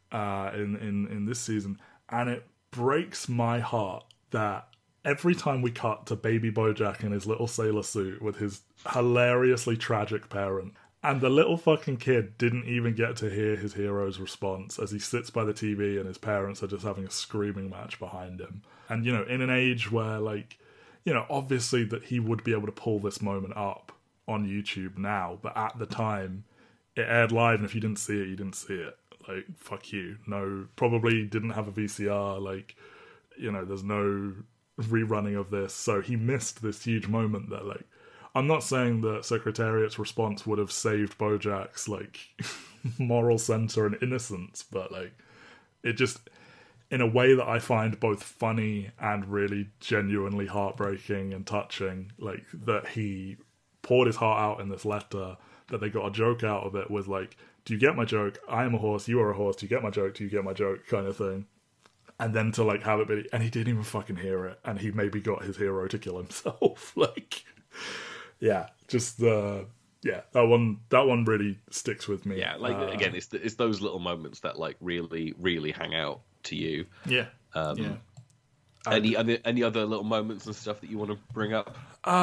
in this season, and it breaks my heart that every time we cut to baby BoJack in his little sailor suit with his hilariously tragic parent, and the little fucking kid didn't even get to hear his hero's response as he sits by the TV and his parents are just having a screaming match behind him. And, you know, in an age where, like, you know, obviously that he would be able to pull this moment up on YouTube now, but at the time, it aired live, and if you didn't see it, you didn't see it. Like, fuck you. No, probably didn't have a VCR, like, you know, there's no rerunning of this, so he missed this huge moment that, like, I'm not saying that Secretariat's response would have saved BoJack's, like, moral center and innocence, but, like, it just, in a way that I find both funny and really genuinely heartbreaking and touching, like, that he poured his heart out in this letter, that they got a joke out of it with, like, do you get my joke? I am a horse, you are a horse, do you get my joke? Do you get my joke? Kind of thing. And then to, like, have it be, and he didn't even fucking hear it, and he maybe got his hero to kill himself. Like, yeah, just yeah, that one really sticks with me. Yeah, like, again, it's those little moments that, like, really, really hang out to you. Yeah. Yeah. Any other little moments and stuff that you want to bring up?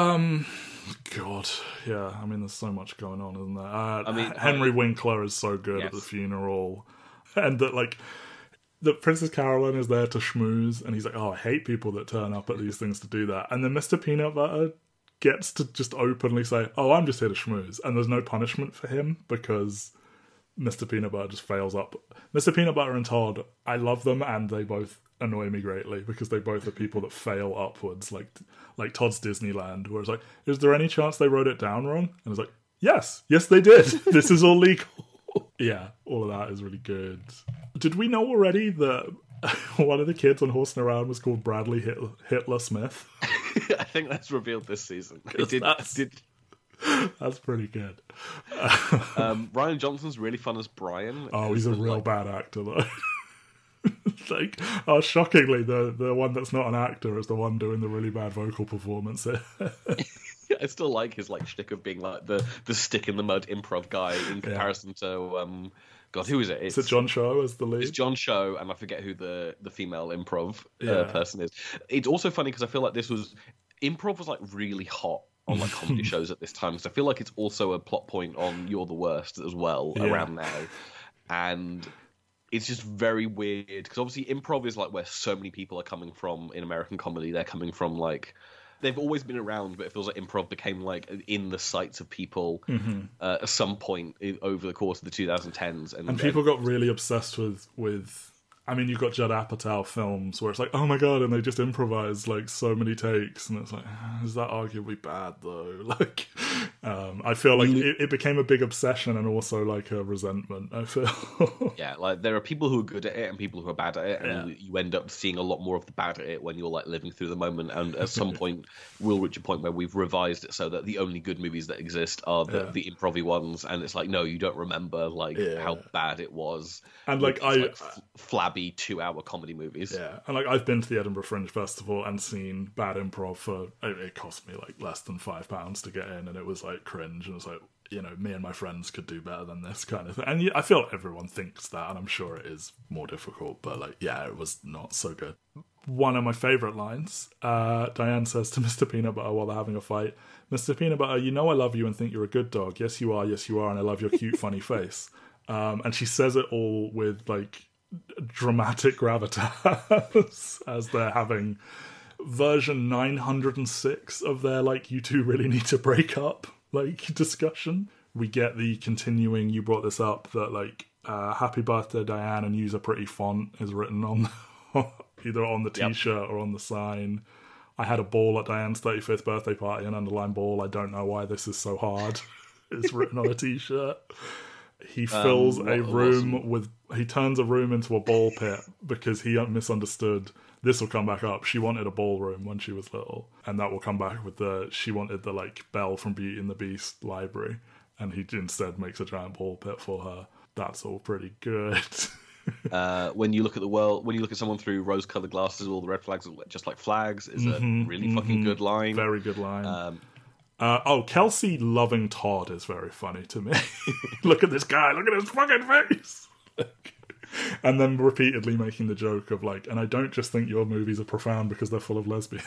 God, yeah. I mean, there's so much going on, isn't there? I mean, Henry Winkler is so good at the funeral, and that, like, that Princess Carolyn is there to schmooze, and he's like, oh, I hate people that turn up at these things to do that. And then Mr. Peanut Butter gets to just openly say, oh, I'm just here to schmooze. And there's no punishment for him because Mr. Peanut Butter just fails up. Mr. Peanut Butter and Todd, I love them, and they both annoy me greatly because they both are people that fail upwards, like Todd's Disneyland, where it's like, is there any chance they wrote it down wrong? And it's like, yes they did. This is all legal. Yeah, all of that is really good. Did we know already that one of the kids on Horsing Around was called Bradley Hitler Smith? I think that's revealed this season. That's pretty good. Ryan Johnson's really fun as Brian. Oh, he's a real bad actor, though. Like, shockingly, the one that's not an actor is the one doing the really bad vocal performance. I still like his, like, shtick of being like the stick in the mud improv guy in comparison to God, who is it? Is it John Cho as the lead? It's John Cho, and I forget who the female improv person is. It's also funny because I feel like improv was, like, really hot on, like, comedy shows at this time, because I feel like it's also a plot point on You're the Worst as well around now. And it's just very weird because obviously improv is, like, where so many people are coming from in American comedy. They're coming from, like, they've always been around, but it feels like improv became, like, in the sights of people at some point over the course of the 2010s. And people got really obsessed with I mean, you've got Judd Apatow films where it's like, oh my god, and they just improvise, like, so many takes, and it's like, is that arguably bad, though? Like, I feel like it became a big obsession and also, like, a resentment, I feel. Yeah, like, there are people who are good at it and people who are bad at it, and you end up seeing a lot more of the bad at it when you're, like, living through the moment, and at some point, we'll reach a point where we've revised it so that the only good movies that exist are the improv-y ones, and it's like, no, you don't remember, like, how bad it was. And, like, flabby 2-hour comedy movies. Yeah, and, like, I've been to the Edinburgh Fringe Festival and seen bad improv for, it cost me, like, less than £5 to get in, and it was, like, cringe, and it's like, you know, me and my friends could do better than this kind of thing. And I feel everyone thinks that, and I'm sure it is more difficult, but, like, yeah, it was not so good. One of my favourite lines, Diane says to Mr. Peanut Butter while they're having a fight, Mr. Peanut Butter, you know I love you and think you're a good dog. Yes, you are, and I love your cute, funny face. And she says it all with, like, dramatic gravitas as they're having version 906 of their, like, you two really need to break up, like, discussion. We get the continuing, you brought this up, that, like, happy birthday Diane and use a pretty font is written on either on the T-shirt or on the sign. I had a ball at Diane's 35th birthday party, an underlined ball. I don't know why this is so hard. It's written on a T-shirt. He fills a room with... He turns a room into a ball pit because he misunderstood. This will come back up. She wanted a ballroom when she was little. And that will come back with she wanted the, like, Belle from Beauty and the Beast library. And he instead makes a giant ball pit for her. That's all pretty good. When you look at the world, when you look at someone through rose-colored glasses, all the red flags are just like flags, is a really fucking good line. Very good line. Kelsey loving Todd is very funny to me. Look at this guy, look at his fucking face. And then repeatedly making the joke of like, and I don't just think your movies are profound because they're full of lesbians.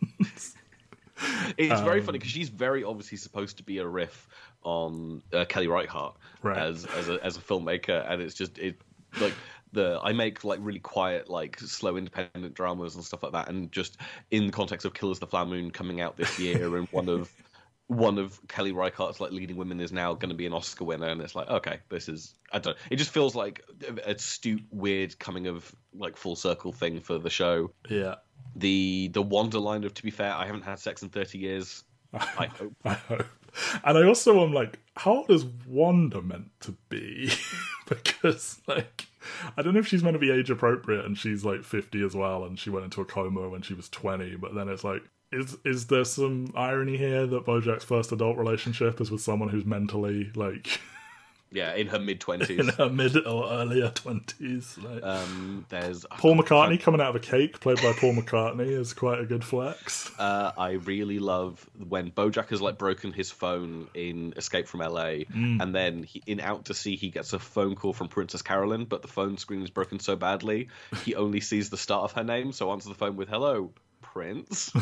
It's very funny because she's very obviously supposed to be a riff on Kelly Reichardt as a filmmaker, and it's just like I make like really quiet, like slow independent dramas and stuff like that, and just in the context of Killers of the Flower Moon coming out this year, and one of Kelly Reichardt's like leading women is now going to be an Oscar winner, and it's like, okay, this is, I don't, it just feels like a astute, weird coming of like full circle thing for the show. Yeah. The Wanda line of, to be fair, I haven't had sex in 30 years. I hope. I hope. And I also am like, how old is Wanda meant to be? Because, like, I don't know if she's meant to be age appropriate and she's like 50 as well, and she went into a coma when she was 20, but then it's like, is there some irony here that BoJack's first adult relationship is with someone who's mentally, like... Yeah, in her mid-20s. In her mid or earlier 20s. Like. There's Paul McCartney coming out of a cake, played by Paul McCartney, is quite a good flex. I really love when BoJack has like broken his phone in Escape from LA, and then in Out to Sea he gets a phone call from Princess Carolyn, but the phone screen is broken so badly he only sees the start of her name, so answers the phone with "Hello, Prince."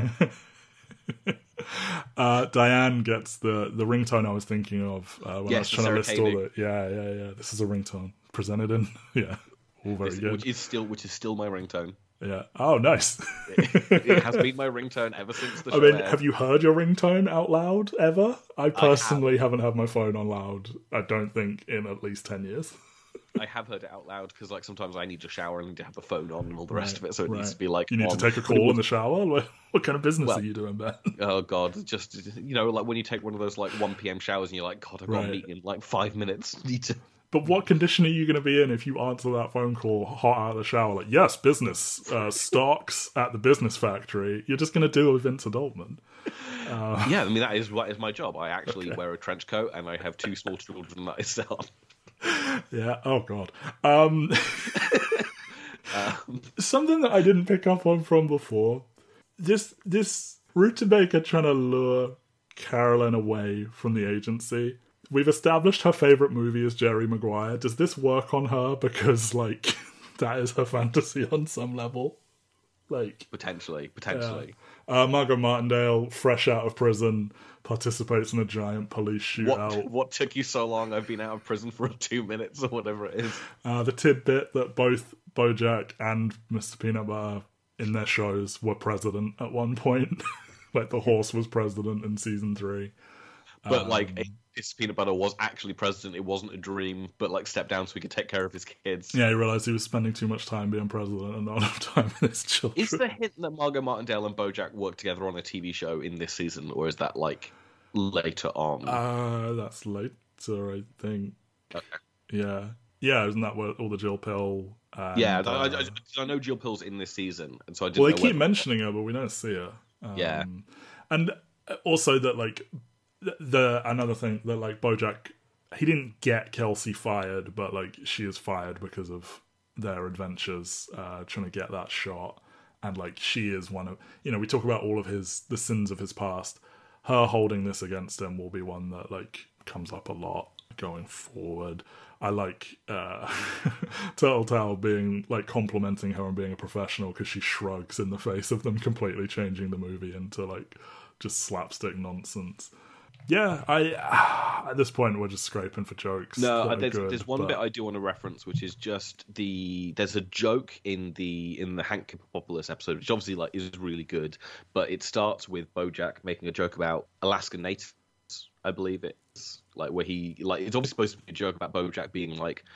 Diane gets the ringtone I was thinking of when I was trying to list all it. Yeah. This is a ringtone presented in all very good. Which is still my ringtone. Yeah. Oh, nice. It has been my ringtone ever since the show. I mean, have you heard your ringtone out loud ever? I personally haven't had my phone on loud. I don't think in at least 10 years. I have heard it out loud because, like, sometimes I need to shower and need to have the phone on and all the rest of it, so it needs to be like. You need to take a call in the shower. What kind of business are you doing, Ben? Oh God, just like when you take one of those like 1 p.m. showers and you're like, God, I've got a meeting in like 5 minutes. Need to. But what condition are you going to be in if you answer that phone call hot out of the shower? Like, yes, business stocks at the business factory. You're just going to do with Vince Adultman. Yeah, I mean that is my job. I actually wear a trench coat and I have 2 small children that I sell. Yeah. Oh God. Something that I didn't pick up on from before. This Rutabaga trying to lure Carolyn away from the agency. We've established her favorite movie is Jerry Maguire. Does this work on her because like that is her fantasy on some level? Like potentially. Margot Martindale, fresh out of prison, participates in a giant police shootout. What took you so long? I've been out of prison for 2 minutes or whatever it is. The tidbit that both BoJack and Mr. Peanut Butter in their shows were president at one point. Like the horse was president in season 3. But Mr. Peanut Butter was actually president. It wasn't a dream, but like stepped down so he could take care of his kids. Yeah, he realised he was spending too much time being president and not enough time with his children. Is the hint that Margot Martindale and BoJack worked together on a TV show in this season, or is that like later on? That's later, I think. Okay. Yeah, isn't that where all the Jill Pill? Yeah, I know Jill Pill's in this season, and so I didn't. Well, they keep mentioning her, but we don't see her. Yeah, and also that like. Another thing that like BoJack, he didn't get Kelsey fired, but like she is fired because of their adventures trying to get that shot, and like she is one of we talk about all of the sins of his past. Her holding this against him will be one that like comes up a lot going forward. I like Turtle being like complimenting her and being a professional because she shrugs in the face of them completely changing the movie into like just slapstick nonsense. Yeah, at this point we're just scraping for jokes. No, there's one bit I do want to reference, which is just there's a joke in the Hank Hippopoulos episode, which obviously like is really good, but it starts with BoJack making a joke about Alaskan natives. I believe it's like where he like it's obviously supposed to be a joke about BoJack being like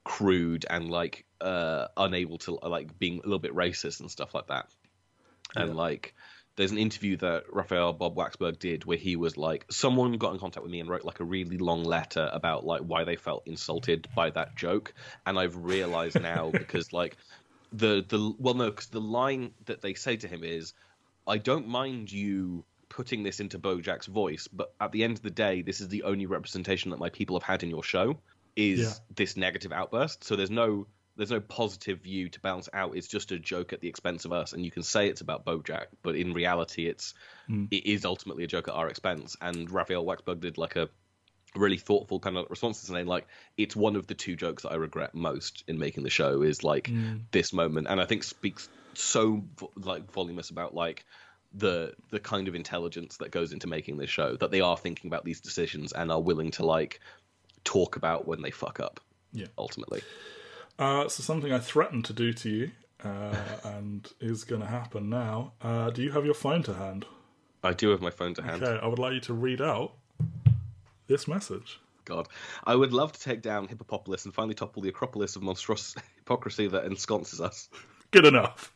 crude and like unable to like being a little bit racist and stuff like that. And like there's an interview that Raphael Bob Waxberg did where he was like, someone got in contact with me and wrote like a really long letter about like why they felt insulted by that joke. And I've realized now because like because the line that they say to him is, I don't mind you putting this into Bojack's voice, but at the end of the day, this is the only representation that my people have had in your show is this negative outburst. So there's no positive view to balance out. It's just a joke at the expense of us, and you can say it's about Bojack, but in reality, it is ultimately a joke at our expense. And Raphael Waxberg did like a really thoughtful kind of response to saying like, it's one of the two jokes that I regret most in making the show is like this moment, and I think speaks so like voluminous about like the kind of intelligence that goes into making this show, that they are thinking about these decisions and are willing to like talk about when they fuck up. Ultimately. So something I threatened to do to you, and is going to happen now. Do you have your phone to hand? I do have my phone to hand. Okay, I would like you to read out this message. God, I would love to take down Hippopolis and finally topple the Acropolis of monstrous hypocrisy that ensconces us. Good enough.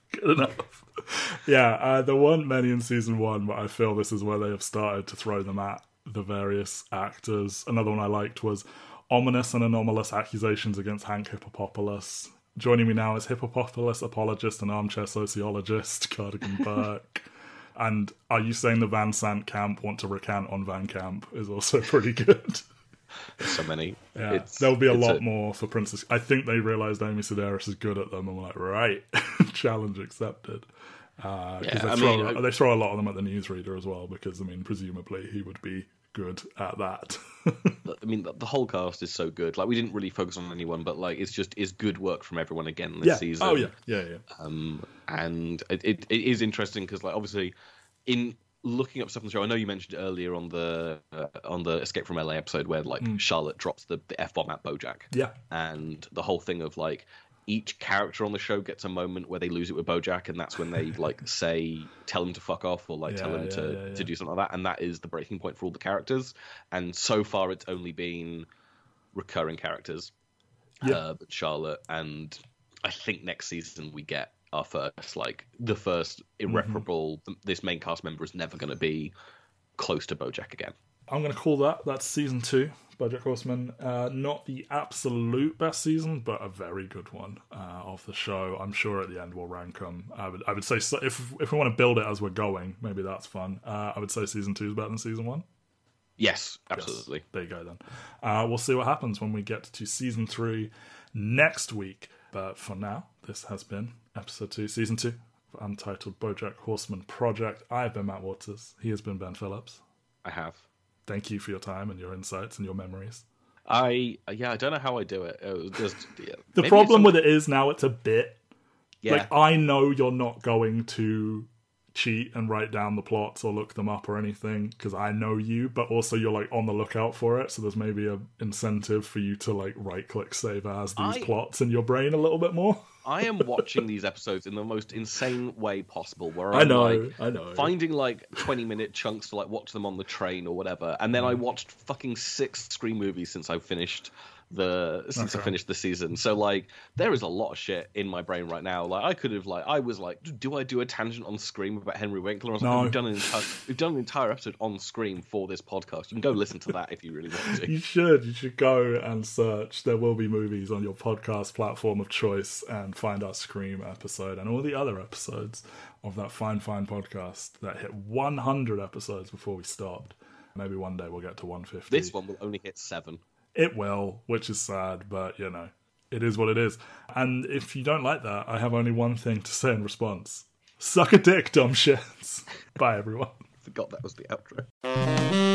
Yeah, there weren't many in season 1, but I feel this is where they have started to throw them at the various actors. Another one I liked was ominous and anomalous accusations against Hank Hippopopoulos. Joining me now is Hippopopolis apologist and armchair sociologist Cardigan Burke. And are you saying the Van Sant camp want to recant on Van Camp is also pretty good. There's so many. Yeah, there'll be a lot more for Princess. I think they realised Amy Sedaris is good at them and were like, right, challenge accepted. Because they throw a lot of them at the newsreader as well, because, I mean, presumably he would be good at that. I mean, the whole cast is so good. Like, we didn't really focus on anyone, but like, it's good work from everyone again this season. Oh yeah. And it is interesting because, like, obviously, in looking up stuff on the show, I know you mentioned earlier on the Escape from LA episode where like Charlotte drops the F-bomb at Bojack. Yeah. And the whole thing of like each character on the show gets a moment where they lose it with Bojack, and that's when they like tell him to fuck off or like tell him to do something like that, and that is the breaking point for all the characters. And so far it's only been recurring characters. Charlotte, and I think next season we get our first irreparable, this main cast member is never going to be close to Bojack again. I'm going to call that's season 2, BoJack Horseman. Not the absolute best season, but a very good one of the show. I'm sure at the end we'll rank them. I would say, so if we want to build it as we're going, maybe that's fun. I would say season 2 is better than season 1. Yes, absolutely. Yes, there you go then. We'll see what happens when we get to season 3 next week. But for now, this has been episode 2, season 2 of Untitled BoJack Horseman Project. I've been Matt Waters. He has been Ben Phillips. I have. Thank you for your time and your insights and your memories. I don't know how I do it. It was just, the problem with it is now it's a bit. Yeah. Like, I know you're not going to cheat and write down the plots or look them up or anything because I know you, but also you're like on the lookout for it, so there's maybe a incentive for you to like right click save as these plots in your brain a little bit more. I am watching these episodes in the most insane way possible, where I know. Finding like 20-minute chunks to like watch them on the train or whatever, and then I watched fucking 6 Scream movies since I finished I finished the season. So like there is a lot of shit in my brain right now. Like I could have I was like, do I do a tangent on Scream about Henry Winkler? I was like, we've done an entire episode on Scream for this podcast. You can go listen to that if you really want to. You should go and search There Will Be Movies on your podcast platform of choice and find our Scream episode and all the other episodes of that fine podcast that hit 100 episodes before we stopped. Maybe one day we'll get to 150. This one will only hit 7. It will, which is sad, but, you know, it is what it is. And if you don't like that, I have only one thing to say in response. Suck a dick, dumb shits. Bye, everyone. Forgot that was the outro.